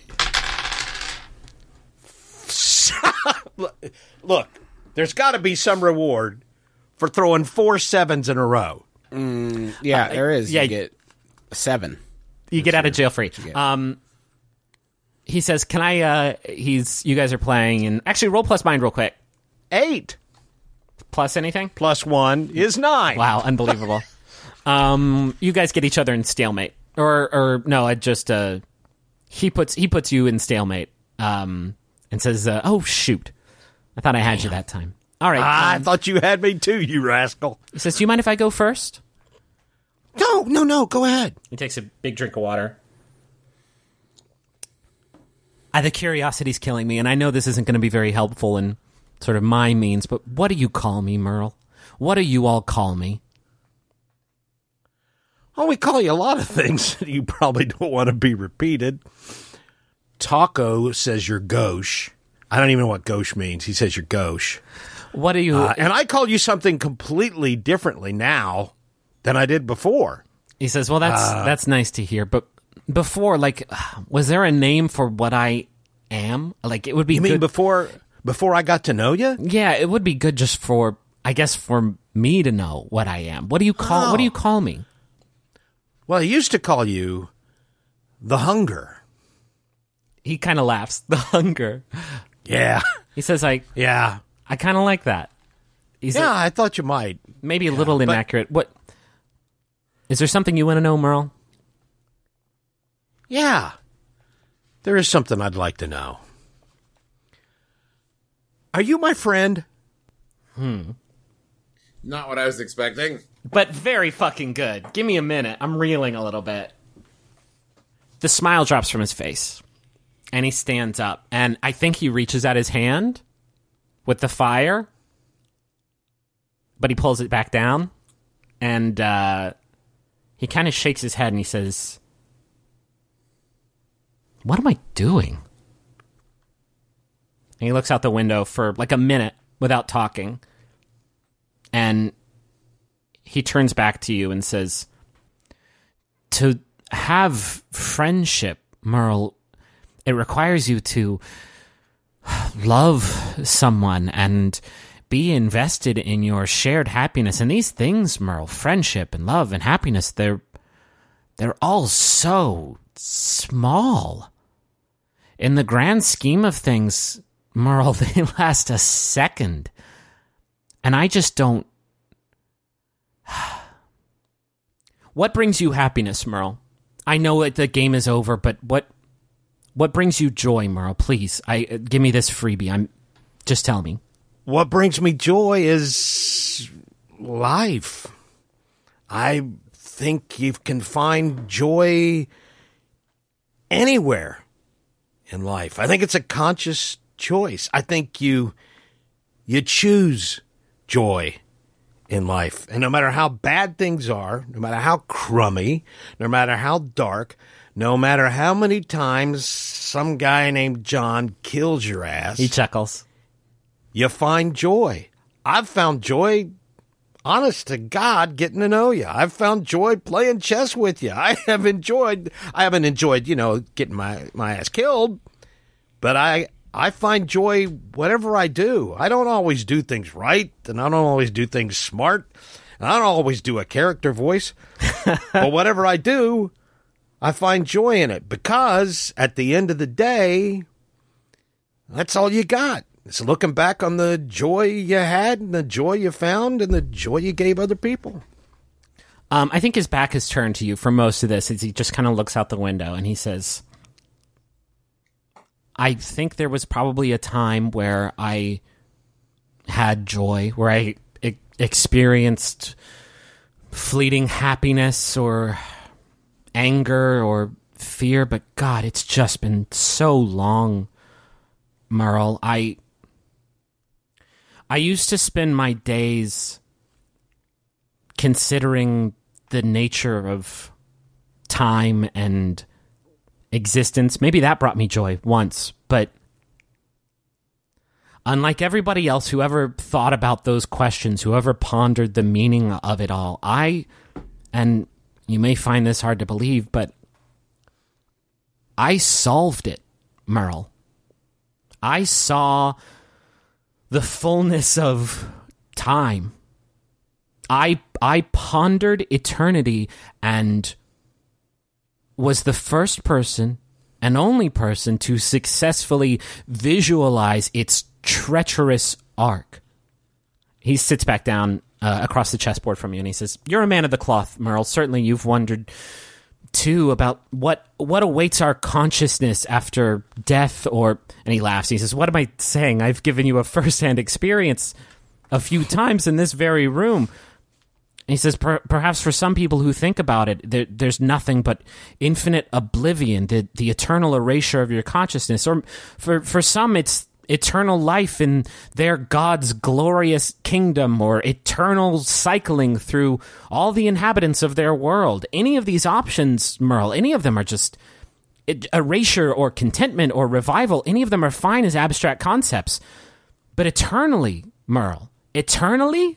Look, there's got to be some reward for throwing four sevens in a row. Yeah, there is. yeah. You get a seven. You get out of jail free. Um, he says, "Can I?" Uh, he's. You guys are playing, and actually, roll plus mind real quick. Eight Plus anything? plus one is nine. Wow, unbelievable. um, you guys get each other in stalemate, or or no? I just uh, he puts he puts you in stalemate. Um, and says, uh, "Oh shoot, I thought I had you that time." All right. I um, thought you had me too, you rascal. he says, "Do you mind if I go first?" No, no, no. Go ahead. He takes a big drink of water. I, the curiosity's killing me, and I know this isn't going to be very helpful in sort of my means, but what do you call me, Merle? What do you all call me? Oh, we call you a lot of things that you probably don't want to be repeated. Taco says you're gauche. I don't even know what gauche means. He says you're gauche. What do you... Uh, and I call you something completely differently now than I did before. He says, well, that's Uh, that's nice to hear. But before, like, was there a name for what I am? Like, it would be You good... mean before before I got to know you? Yeah, it would be good just for, I guess, for me to know what I am. What do you call? Oh. What do you call me? Well, I used to call you the Hunger. He kind of laughs. The Hunger. Yeah. He says, "I, Yeah. I kind of like that." He's Yeah, like, I thought you might. maybe a little but- inaccurate. What? Is there something you want to know, Merle? Yeah. There is something I'd like to know. Are you my friend? Not what I was expecting. But very fucking good. Give me a minute. I'm reeling a little bit. The smile drops from his face, and he stands up, and I think he reaches out his hand with the fire, but he pulls it back down, and uh, he kind of shakes his head, and he says, "What am I doing?" And he looks out the window for like a minute without talking, and he turns back to you and says, "To have friendship, Merle, it requires you to love someone and be invested in your shared happiness. And these things, Merle, friendship and love and happiness, they're they're all so small. In the grand scheme of things, Merle, they last a second. And I just don't... What brings you happiness, Merle? I know that the game is over, but what what brings you joy, Merle? Please, I uh, give me this freebie. I'm just tell me. What brings me joy is life. I think you can find joy anywhere in life. I think it's a conscious choice. I think you you choose joy in life. And no matter how bad things are, no matter how crummy, no matter how dark, no matter how many times some guy named John kills your ass, He chuckles. you find joy. I've found joy, honest to God, getting to know you. I've found joy playing chess with you. I have enjoyed, I haven't enjoyed, you know, getting my, my ass killed, but I, I find joy whatever I do. I don't always do things right, and I don't always do things smart, and I don't always do a character voice, but whatever I do, I find joy in it, because at the end of the day, that's all you got. It's looking back on the joy you had and the joy you found and the joy you gave other people. Um, I think his back is turned to you for most of this as he just kind of looks out the window and he says, I think there was probably a time where I had joy, where I e- experienced fleeting happiness or anger or fear, but God, it's just been so long, Merle. I I used to spend my days considering the nature of time and existence. Maybe that brought me joy once, but unlike everybody else who ever thought about those questions, who ever pondered the meaning of it all, I, and you may find this hard to believe, but I solved it, Merle. I saw the fullness of time. I I pondered eternity and was the first person and only person to successfully visualize its treacherous arc. He sits back down uh, across the chessboard from you and he says, "You're a man of the cloth, Merle. Certainly you've wondered too about what what awaits our consciousness after death," or, and he laughs. He says, "What am I saying? I've given you a first-hand experience a few times in this very room." And he says, per, perhaps for some people who think about it, there, there's nothing but infinite oblivion, the, the eternal erasure of your consciousness. Or for, for some, it's eternal life in their God's glorious kingdom, or eternal cycling through all the inhabitants of their world. Any of these options, Merle, any of them are just erasure or contentment or revival. Any of them are fine as abstract concepts. But eternally, Merle, eternally,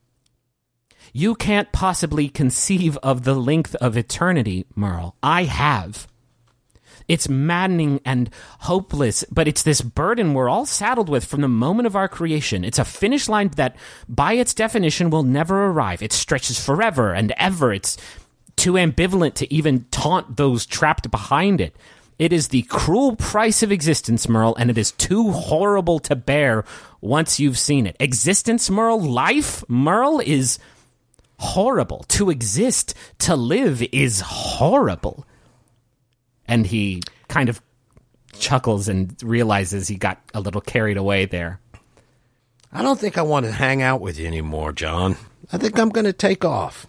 you can't possibly conceive of the length of eternity, Merle. I have. It's maddening and hopeless, but it's this burden we're all saddled with from the moment of our creation. It's a finish line that, by its definition, will never arrive. It stretches forever and ever. It's too ambivalent to even taunt those trapped behind it. It is the cruel price of existence, Merle, and it is too horrible to bear once you've seen it. Existence, Merle, life, Merle, is horrible. To exist, to live, is horrible. And he kind of chuckles and realizes he got a little carried away there. I don't think I want to hang out with you anymore, John. I think I'm going to take off.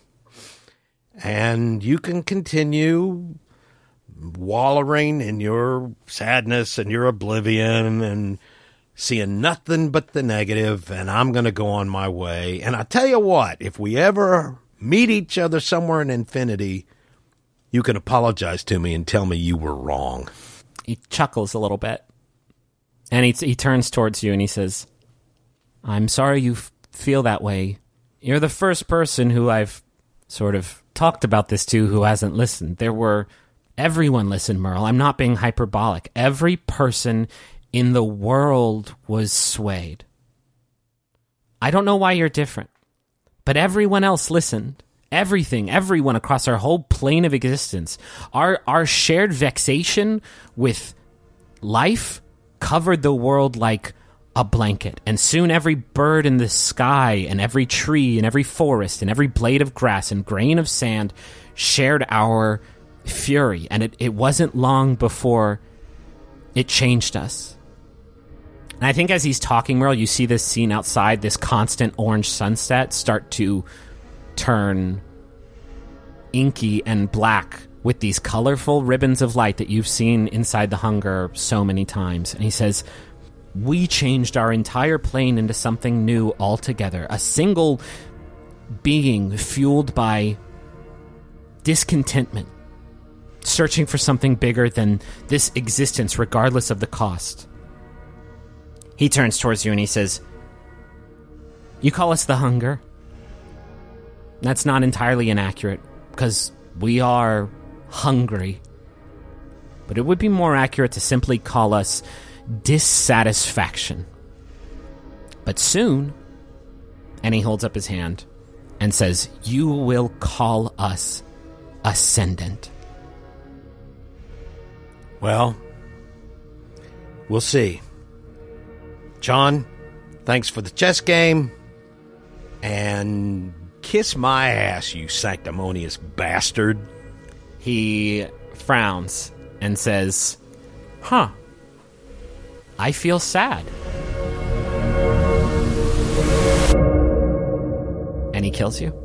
And you can continue wallowing in your sadness and your oblivion and seeing nothing but the negative, and I'm going to go on my way. And I tell you what, if we ever meet each other somewhere in infinity, you can apologize to me and tell me you were wrong. He chuckles a little bit, and he, he turns towards you and he says, I'm sorry you f- feel that way. You're the first person who I've sort of talked about this to who hasn't listened. There were... Everyone listened, Merle. I'm not being hyperbolic. Every person in the world was swayed. I don't know why you're different, but everyone else listened. Everything, everyone across our whole plane of existence. Our our shared vexation with life covered the world like a blanket, and soon every bird in the sky and every tree and every forest and every blade of grass and grain of sand shared our fury, and it, it wasn't long before it changed us. And I think as he's talking, Merle, you see this scene outside, this constant orange sunset start to turn inky and black with these colorful ribbons of light that you've seen inside the Hunger so many times. And he says, we changed our entire plane into something new altogether, a single being fueled by discontentment, searching for something bigger than this existence, regardless of the cost. He turns towards you and he says, you call us the Hunger. That's not entirely inaccurate, because we are hungry. But it would be more accurate to simply call us dissatisfaction. But soon, and he holds up his hand and says, you will call us ascendant. Well, we'll see. John, thanks for the chess game. And kiss my ass, you sanctimonious bastard. He frowns and says, huh, I feel sad. And he kills you.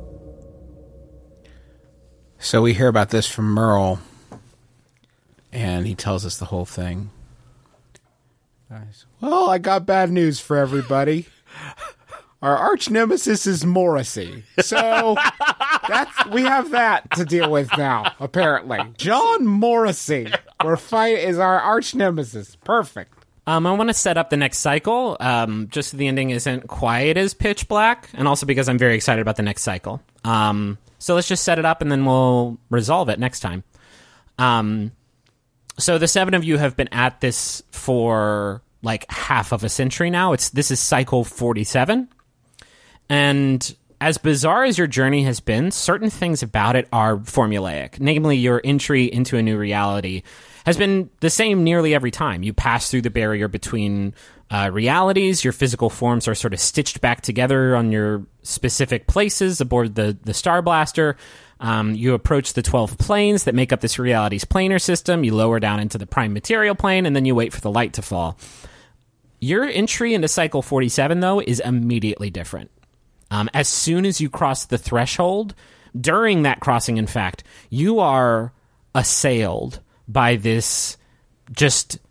So we hear about this from Merle, and he tells us the whole thing. Nice. Well, I got bad news for everybody. Our arch nemesis is Morrissey. So that's we have that to deal with now, apparently. John Morrissey. We're fight is our arch nemesis. Perfect. Um, I want to set up the next cycle, um, just so the ending isn't quite as pitch black, and also because I'm very excited about the next cycle. Um, so let's just set it up, and then we'll resolve it next time. Um, so the seven of you have been at this for like half of a century now. It's this is cycle forty-seven, and as bizarre as your journey has been, certain things about it are formulaic. Namely, your entry into a new reality has been the same nearly every time. You pass through the barrier between uh, realities. Your physical forms are sort of stitched back together on your specific places aboard the, the Star Blaster. Um, you approach the twelve planes that make up this reality's planar system. You lower down into the prime material plane, and then you wait for the light to fall. Your entry into cycle forty-seven, though, is immediately different. Um, as soon as you cross the threshold, during that crossing, in fact, you are assailed by this just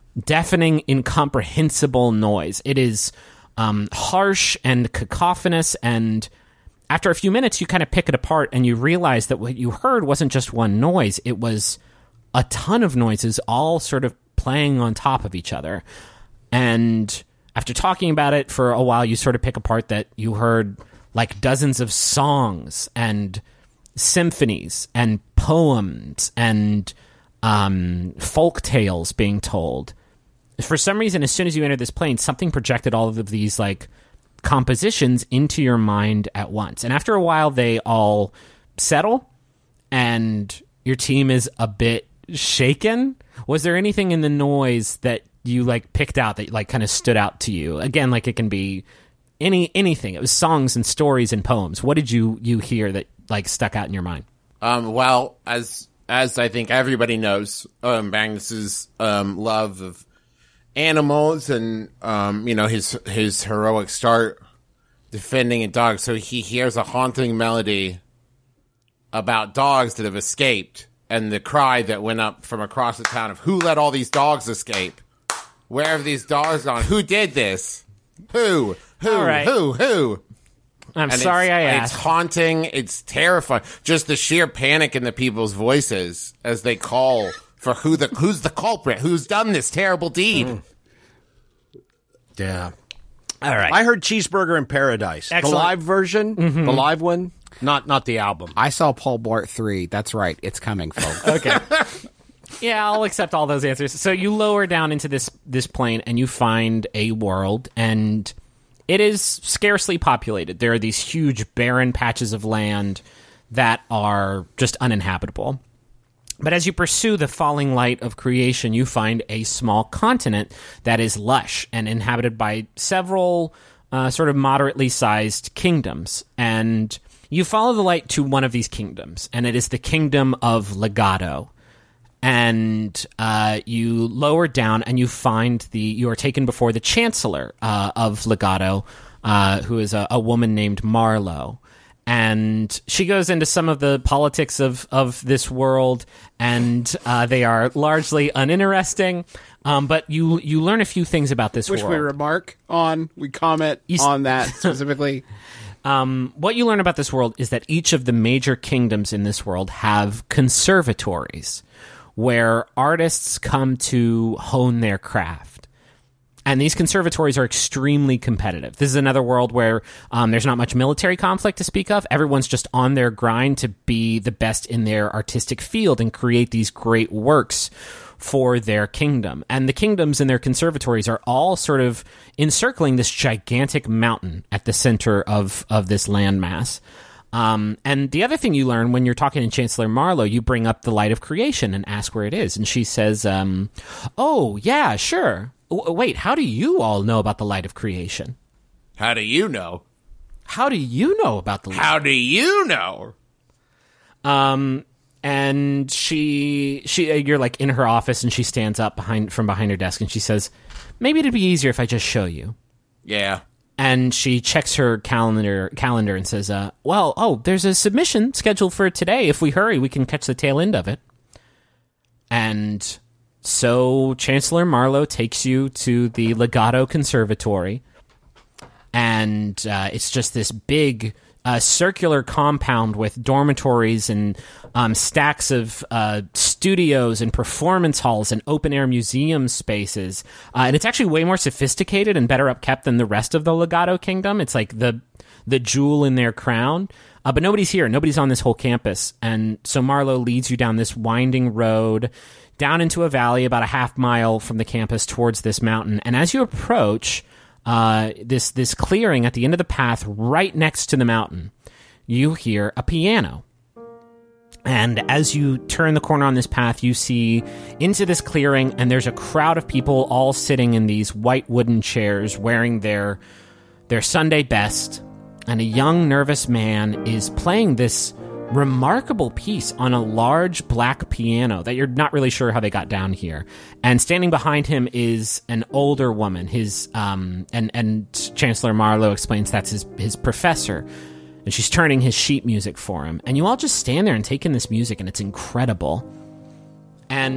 deafening, incomprehensible noise. It is um, harsh and cacophonous, and after a few minutes, you kind of pick it apart, and you realize that what you heard wasn't just one noise. It was a ton of noises, all sort of playing on top of each other. And after talking about it for a while, you sort of pick apart that you heard like dozens of songs and symphonies and poems and um, folk tales being told. For some reason, as soon as you entered this plane, something projected all of these like compositions into your mind at once. And after a while, they all settle, and your team is a bit shaken. Was there anything in the noise that you like picked out that like kind of stood out to you? Again, like it can be any anything. It was songs and stories and poems. What did you you hear that like stuck out in your mind? Um, well, as as I think everybody knows, um, Magnus's um, love of animals and um, you know his his heroic start defending a dog. So he hears a haunting melody about dogs that have escaped, and the cry that went up from across the town of "Who let all these dogs escape? Where have these dogs gone? Who did this? Who? Who? All right. Who? Who?" I'm And sorry it's, I asked. It's haunting. It's terrifying. Just the sheer panic in the people's voices as they call for who the who's the culprit, who's done this terrible deed. Mm. Yeah. All right. I heard Cheeseburger in Paradise. Excellent. The live version, Mm-hmm. the live one, not not the album. I saw Paul Blart three. That's right. It's coming, folks. Okay. Yeah, I'll accept all those answers. So you lower down into this this plane and you find a world, and it is scarcely populated. There are these huge barren patches of land that are just uninhabitable. But as you pursue the falling light of creation, you find a small continent that is lush and inhabited by several uh, sort of moderately sized kingdoms. And you follow the light to one of these kingdoms, and it is the kingdom of Legato. And uh, you lower down, and you find the you are taken before the chancellor uh, of Legato, uh, who is a, a woman named Marlowe. And she goes into some of the politics of, of this world, and uh, they are largely uninteresting. Um, but you you learn a few things about this Which world. we remark on. We comment You s- on that specifically. Um, what you learn about this world is that each of the major kingdoms in this world have conservatories where artists come to hone their craft. And these conservatories are extremely competitive. This is another world where um, there's not much military conflict to speak of. Everyone's just on their grind to be the best in their artistic field and create these great works for their kingdom. And the kingdoms and their conservatories are all sort of encircling this gigantic mountain at the center of, of this landmass. Um, and the other thing you learn when you're talking to Chancellor Marlowe, you bring up the light of creation and ask where it is. And she says, um, oh, yeah, sure. W- wait, how do you all know about the light of creation? How do you know? How do you know about the light? How do you know? Um, and she, she, you're like in her office, and she stands up behind from behind her desk, and she says, maybe it'd be easier if I just show you. Yeah. And she checks her calendar calendar and says, uh, well, oh, there's a submission scheduled for today. If we hurry, we can catch the tail end of it. And so Chancellor Marlowe takes you to the Legato Conservatory. And uh, it's just this big uh, circular compound with dormitories and um, stacks of uh, studios and performance halls and open-air museum spaces. Uh, and it's actually way more sophisticated and better upkept than the rest of the Legato Kingdom. It's like the the jewel in their crown. Uh, but nobody's here. Nobody's on this whole campus. And so Marlowe leads you down this winding road, down into a valley about a half mile from the campus towards this mountain. And as you approach uh, this this clearing at the end of the path, right next to the mountain, you hear a piano. And as you turn the corner on this path, you see into this clearing, and there's a crowd of people all sitting in these white wooden chairs wearing their their Sunday best. And a young, nervous man is playing this remarkable piece on a large black piano that you're not really sure how they got down here. And standing behind him is an older woman. His um and and Chancellor Marlowe explains that's his his professor. And she's turning his sheet music for him. And you all just stand there and take in this music, and it's incredible. And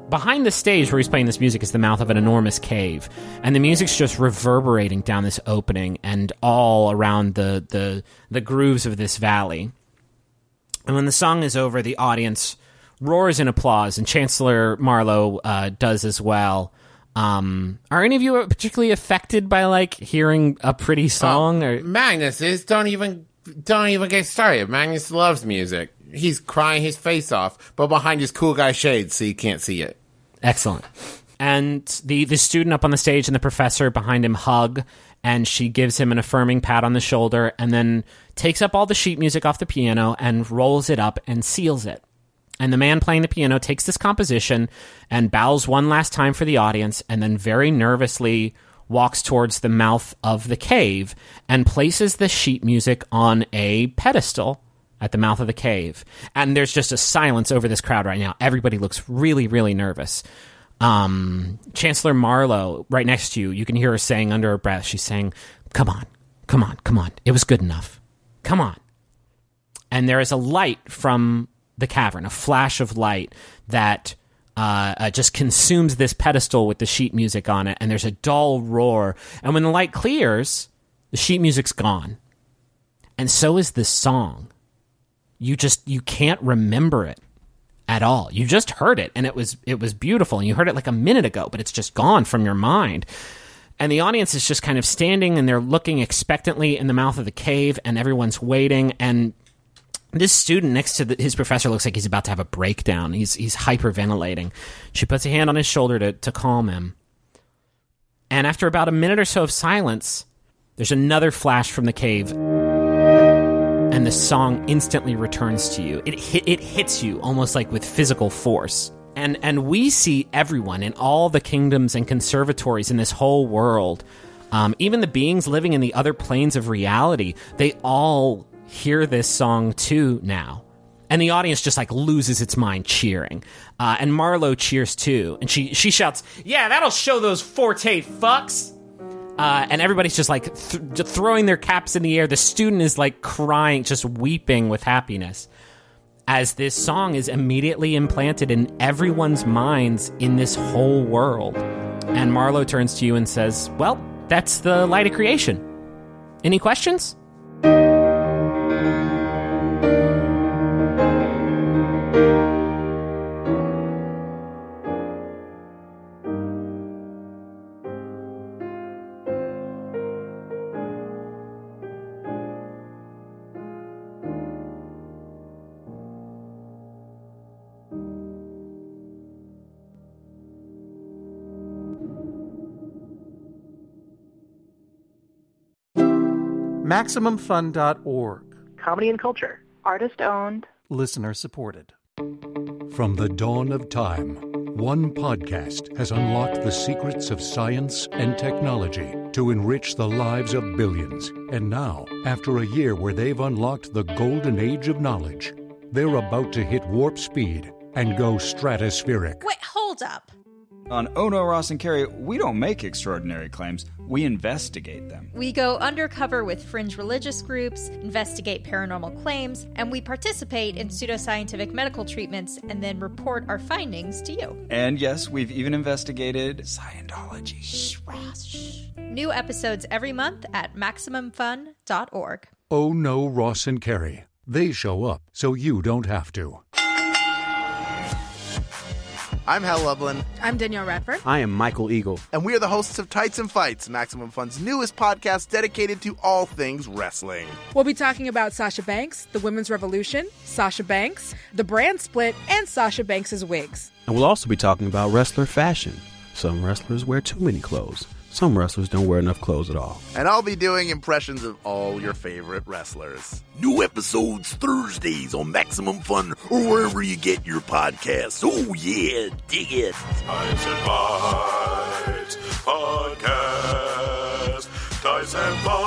behind the stage where he's playing this music is the mouth of an enormous cave, and the music's just reverberating down this opening and all around the the, the grooves of this valley. And when the song is over, the audience roars in applause, and Chancellor Marlowe uh, does as well. Um, are any of you particularly affected by like hearing a pretty song? Oh, or Magnus is don't even don't even get started. Magnus loves music. He's crying his face off, but behind his cool guy shades, so you can't see it. Excellent. And the the student up on the stage and the professor behind him hug, and she gives him an affirming pat on the shoulder, and then takes up all the sheet music off the piano and rolls it up and seals it. And the man playing the piano takes this composition and bows one last time for the audience, and then very nervously walks towards the mouth of the cave and places the sheet music on a pedestal at the mouth of the cave. And there's just a silence over this crowd right now. Everybody looks really, really nervous. Um, Chancellor Marlowe, right next to you, you can hear her saying under her breath, she's saying, come on, come on, come on. It was good enough. Come on. And there is a light from the cavern, a flash of light that uh, uh, just consumes this pedestal with the sheet music on it, and there's a dull roar. And when the light clears, the sheet music's gone. And so is this song. You just, you can't remember it at all. You just heard it, and it was it was beautiful, and you heard it like a minute ago, but it's just gone from your mind. And the audience is just kind of standing, and they're looking expectantly in the mouth of the cave, and everyone's waiting, and this student next to the, his professor looks like he's about to have a breakdown. He's he's hyperventilating. She puts a hand on his shoulder to, to calm him. And after about a minute or so of silence, there's another flash from the cave, and the song instantly returns to you. It hit, it hits you almost like with physical force. And and we see everyone in all the kingdoms and conservatories in this whole world, um, even the beings living in the other planes of reality, they all hear this song too now. And the audience just like loses its mind cheering. Uh, and Marlowe cheers too. And she, she shouts, yeah, that'll show those Forte fucks. Uh, and everybody's just like th- just throwing their caps in the air. The student is like crying, just weeping with happiness, as this song is immediately implanted in everyone's minds in this whole world. And Marlowe turns to you and says, well, that's the light of creation. Any questions? Maximum Fun dot org. Comedy and culture. Artist owned. Listener supported. From the dawn of time, one podcast has unlocked the secrets of science and technology to enrich the lives of billions. And now, after a year where they've unlocked the golden age of knowledge, they're about to hit warp speed and go stratospheric. Wait, hold up. On Oh No, Ross and Carrie, we don't make extraordinary claims, we investigate them. We go undercover with fringe religious groups, investigate paranormal claims, and we participate in pseudoscientific medical treatments and then report our findings to you. And yes, we've even investigated Scientology. Shh, Ross, shh. New episodes every month at Maximum Fun dot org. Oh No, Ross and Carrie. They show up so you don't have to. I'm Hal Lublin. I'm Danielle Radford. I am Michael Eagle. And we are the hosts of Tights and Fights, Maximum Fun's newest podcast dedicated to all things wrestling. We'll be talking about Sasha Banks, the Women's Revolution, Sasha Banks, the brand split, and Sasha Banks' wigs. And we'll also be talking about wrestler fashion. Some wrestlers wear too many clothes. Some wrestlers don't wear enough clothes at all. And I'll be doing impressions of all your favorite wrestlers. New episodes Thursdays on Maximum Fun or wherever you get your podcasts. Oh yeah, dig it. Tights and Fights Podcast. Tights and Fights.